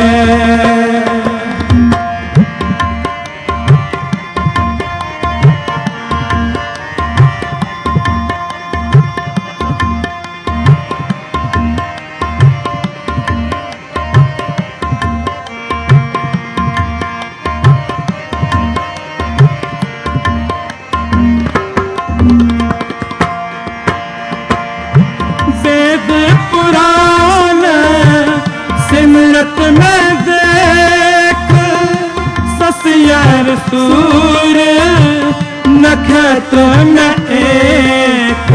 सिमरत में देख ससियर सूर, नक्षत्र में एक।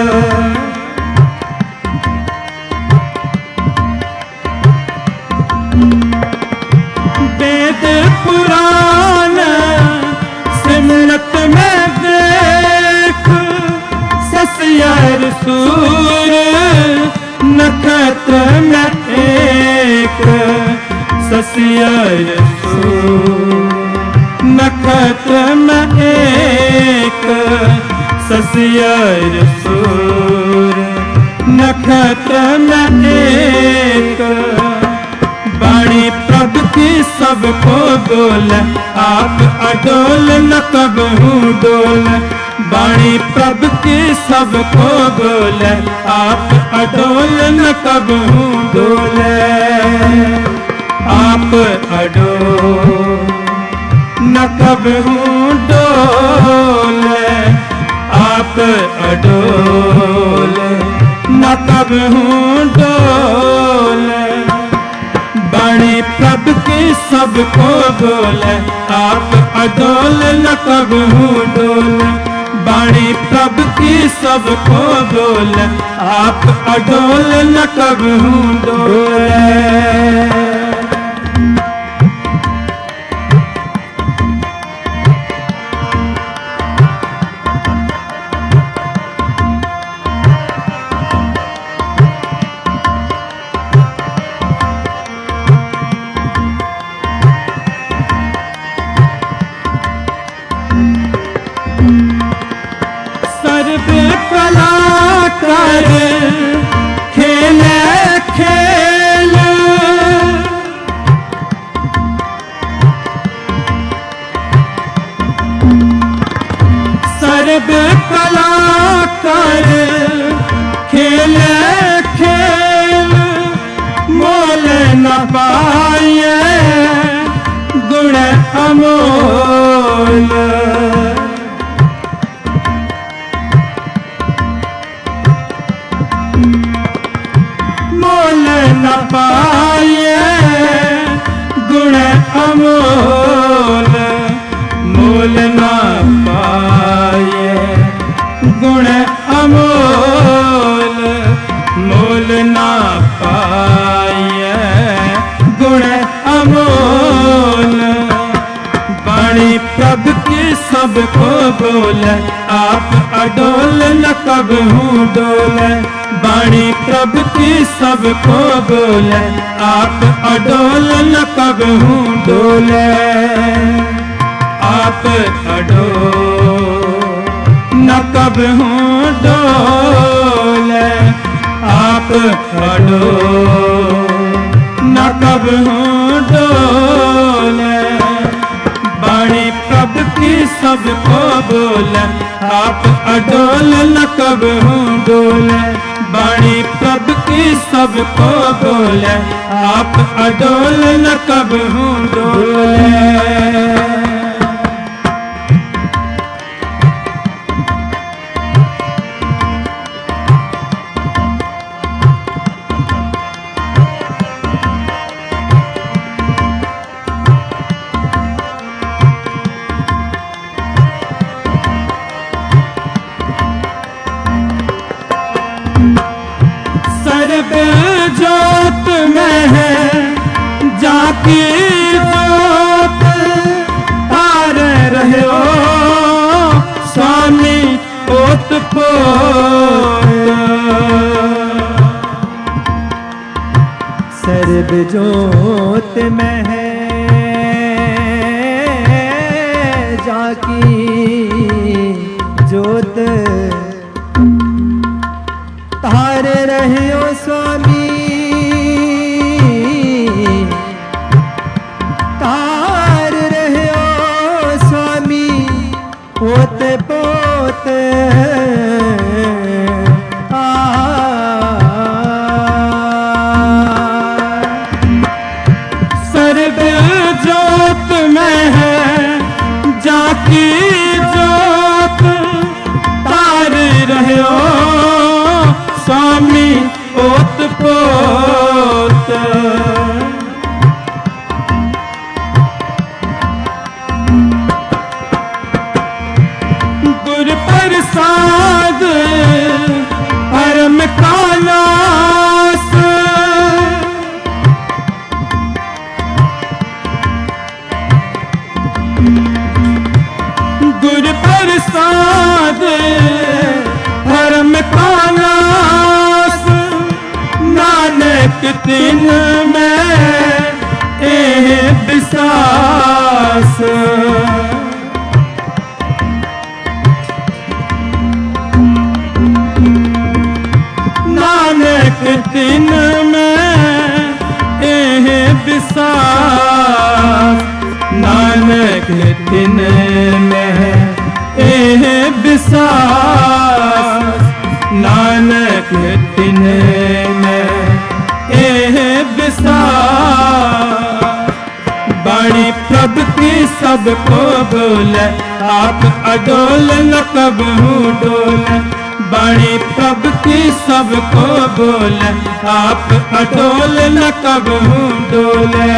वेद पुराण सिमरत में देख ससियर सूर, नक्षत्र में एक। ससियर सूर नक्षत्र में एक। ससियर सूर नक्षत्र में एक। बाणी प्रभ की सबको बोले, आप अडोल न कबहूँ डोले। बाणी प्रभ की सबको बोले, आप अडोल न कबहूँ डोले। आप अडोल न कबहूँ डोले, आप अडोल न कबहूँ डोले। बाणी प्रभ की सबको बोले, आप अडोल न कबहूँ डोले। बाणी प्रभ की सबको बोले, आप अडोल न कबहूँ डोले। सर्व कला कर खेले खेल मोल न पाए गुण अमोल। मोल न पाए गुण अमोल। मोल न पाए गुण अमोल। मोल न पाए गुण अमोल। वाणी प्रभु की सबको बोले आप अडोल न कबहू डोले। वाणी प्रभु की सबको बोले आप अडोल न कबहू डोले। आप अडोल न कबहू डोले। आप अडोल न कबहू डोले। वाणी प्रभु की सबको बोले आप अडोल न कबहू डोले। वाणी प्रभु की सबको बोले आप अडोल न कबहू डोले। जोत में है जाकी जोत तारे रहे हो स्वामी ओत पोत। सर्व जोत में है जाकी जोत तारे रहे हो स्वामी तार रहे हो स्वामी पोते पोते। आ सर्व जोत में है जाकी जोत तार रहे हो स्वामी ओत पोत। गुर प्रसाद परम का नास। गुर प्रसाद परम का नास। नानक दिन में ए विश्वास। नानक दिन में ए विश्वास। नानक दिन में ए विश्वास। नानक दिन में ए विश्वास। वाणी प्रभु की सबको बोले आप अडोल न कबहू डोले। वाणी प्रभु की सबको बोले आप अडोल न कबहू डोले।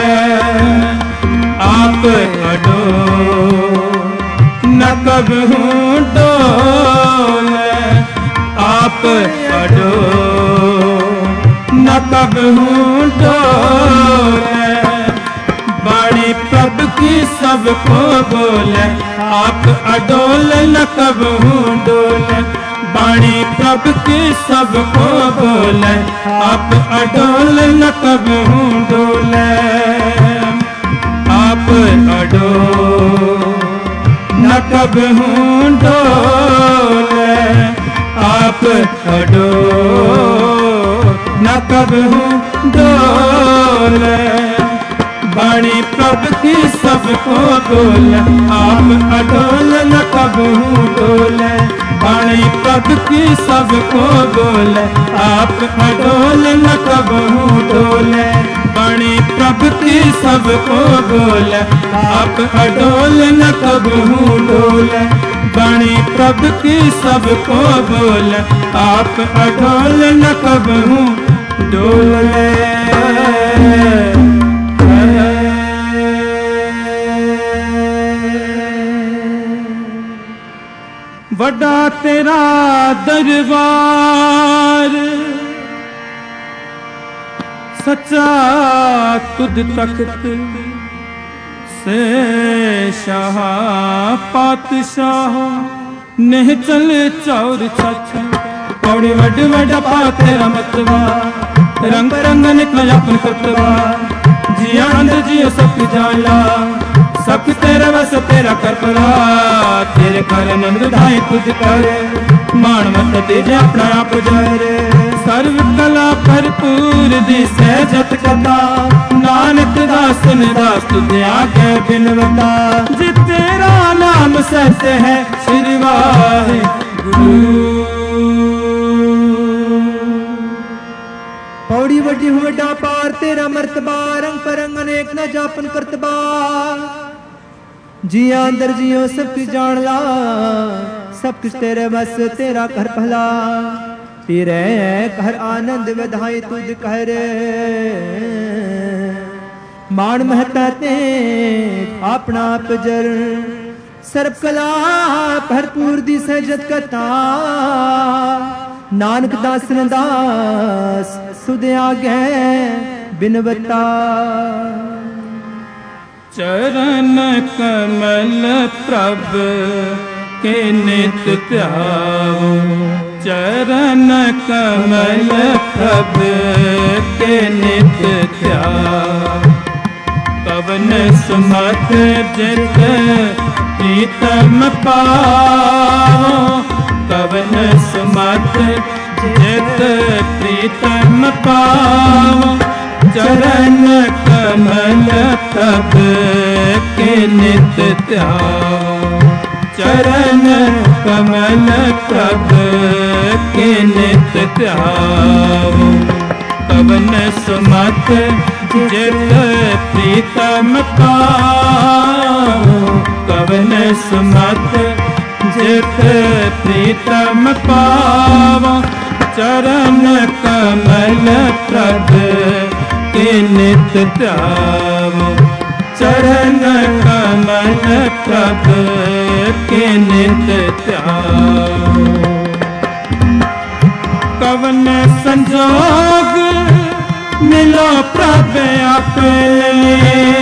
आप अडोल न कबहू डोले। आप अडोल न कबहू डोले। वाणी प्रभु की सबको बोले आप अडोल न कबहू डोले। वाणी प्रभु की सबको बोले आप अडोल न कबहू डोले। आप अडोल न कबहू डोले। आप अडोल न कबहू डोले। वाणी प्रभु की सबको बोले आप अडोल न कबहू डोले। बड़ी प्रभु की सबको बोले, आप अडोल न कबहू डोले। बड़ी प्रभु की सबको बोले, आप अडोल न कबहू डोले। बड़ी प्रभु की सबको बोले, आप अडोल न कबहू डोले। बड़ा तेरा दरबार, सच्चा तुद तख्त से शाह पातशाह, नेह चल चौर छछ पौड़ी वड वड पा तेरा मतवा। रंग रंग निकल अपन करतवा, जिया अंदर जियो सब जाला, सब तेरा वस तेरा कर परा। तेरे कर नंद धाई तुझ कर, मान मत दीजे अपना आप जर। सर्व कला भरपूर दी सहजत कथा, नानक दास दास तुझे आगे बिनवता। जी तेरा नाम सत्य है श्री वाहिगुरु। पौड़ी वड्डी वड्डा पार तेरा मर्तबा, रंग परंग अनेक न जापन करतबा। जिया अंदर जियो सब कुछ जान ला, सब कुछ तेरे बस तेरा कर भला। तेरे कर आनंद विधाई तुझ कर, मान महता ते अपना पजर। सर्व कला भरपूर दी सहजत कथा, नानक दास दास सुध आगे बिनवता। चरण कमल प्रभु के नित्य ध्याओ, चरण कमल प्रभु के नित्य ध्याओ। पवन सुमत जित प्रीतम पाओ, पवन सुमत जित प्रीतम पाओ। चरण कमल प्रभु के नित्य ध्याओ, चरण कमल प्रभु के नित्य ध्याओ। पवन सुमत जित प्रीतम पाओ, पवन सुमत जित प्रीतम पाओ। चरण कमल प्रभु के नित्य ध्याओ, चरण कमल प्रभु के नित्य ध्याओ। कवन संजोग मिलो प्रभु अपने,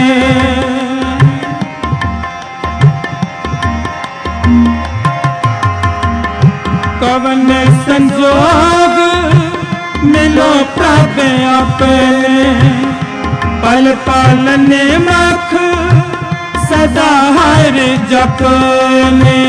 कवन संजोग मिलो प्रभु अपने। पल पल निमख सदा हर जपने,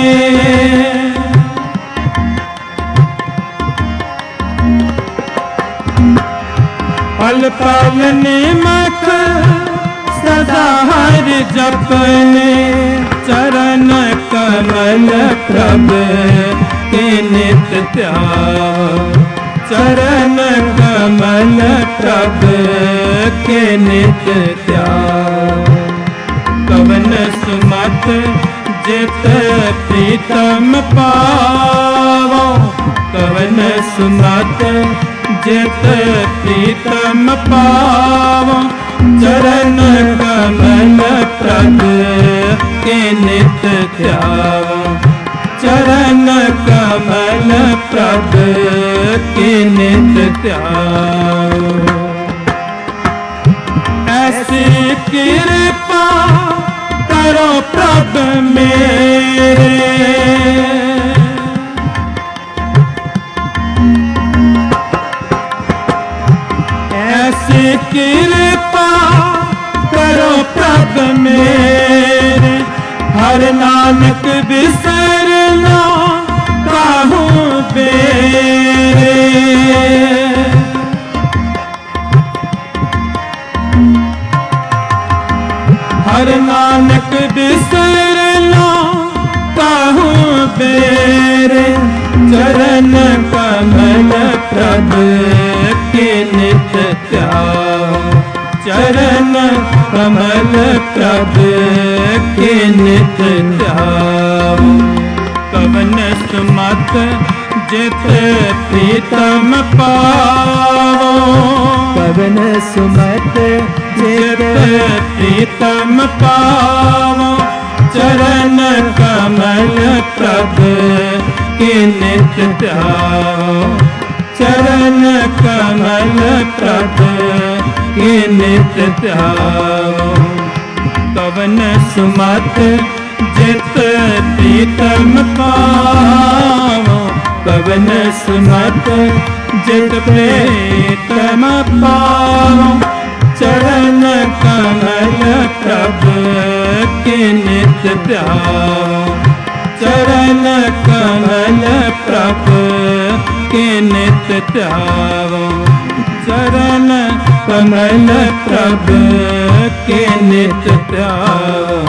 पल पल निमख सदा हर जपने। चरण कमल प्रभु के नित्य ध्याओ, चरण कमल प्रभु के नित्य ध्याओ। पवन सुमत जित प्रीतम पाओ, पवन सुमत जित प्रीतम पाओ। चरण कमल प्रभु के नित्य ध्याओ, चरण कमल प्रभु के नित्य ध्याओ। ऐसी कृपा करो प्रभु मेरे, ऐसी कृपा करो प्रभु मेरे। हर नानक बिसरना काहूँ बेरे, हर नानक बिसरना काहूँ बेरे। प्रभ के नित ध्याओ। कवन सुमत जित प्रीतम पाओ। कवन सुमत जित प्रीतम पाओ। चरण कमल प्रभ के नित ध्याओ। चरण कमल प्रभ के नित ध्याओ। कवन सुमत जित प्रीतम पाओ। कवन सुमत जित प्रीतम पाओ। चरण कमल प्रभ के नित ध्याओ। चरण कमल प्रभ के नित ध्याओ। चरण कमल प्रभ के नित ध्याओ।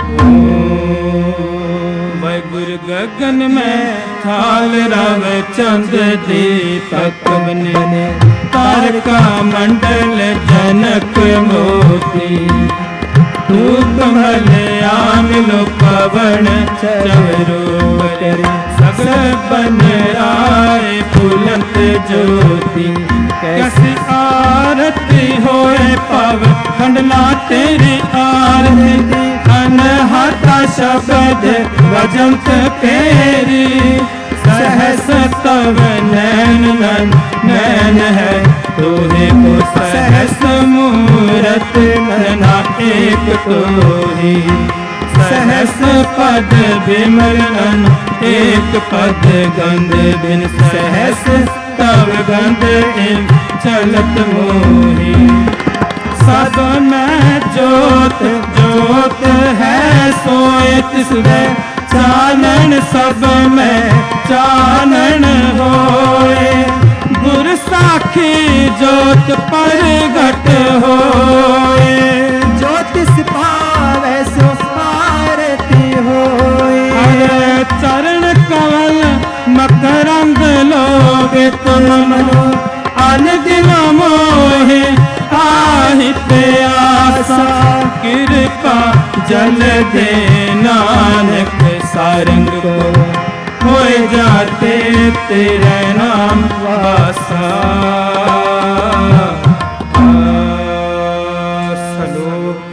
वाहिगुरु गगन में थाल रव चंद दीपक बने। तारका मंडल जनक मोती। धूप मलयामिलो पवन चवरो। सगल बन राय फुलंत ज्योति। कैसी आरती होए पव खंडला तेरी आरती। अनहता शब्द वजंत पेरी। सहस तव नैन नैन है तोहे को। सहस मूरत नैना एक तोही। सहस पद विमलन एक पद गंध बिन। सहस तव गंध इन चलत मोही। सब में जोत जोत है सोए तिसरे। चानन सब में चानन होए। गुर साखी जोत प्रगट होए। ज्योतिष पावे सो आरती होए। चरण कमल मकरंद लोगे तुम मनो। अन दिन मोहे आहित आसा। कृपा जल दे नानक सारंग को। होए जाते तेरे नाम वासा। श्लोक।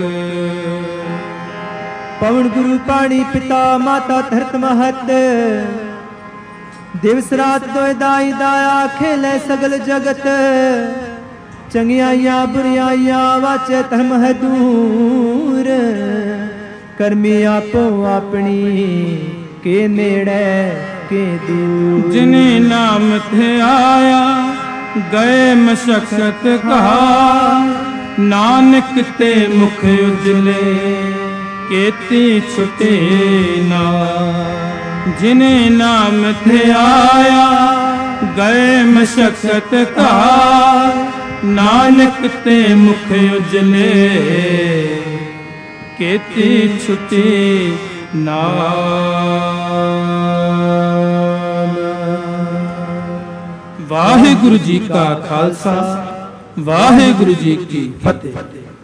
पवन गुरु पाणी पिता माता धरत महत। दिवस रात दोए दाई दाया खेले सगल जगत। चंगियाइया बुरियाइया वाचे धर्म है दूर। करमी आपो अपनी के नेड़े के दूर। जिन्हें नाम थे आया गए मशक्कत कहा। नानक ते मुख उजले केती छुटे ना। जिन्हें नाम थे आया गए मशक्कत कहा। नानक ते मुख उजले केती छुटी नाम। वाहिगुरु जी का खालसा वाहिगुरु जी की फतेह।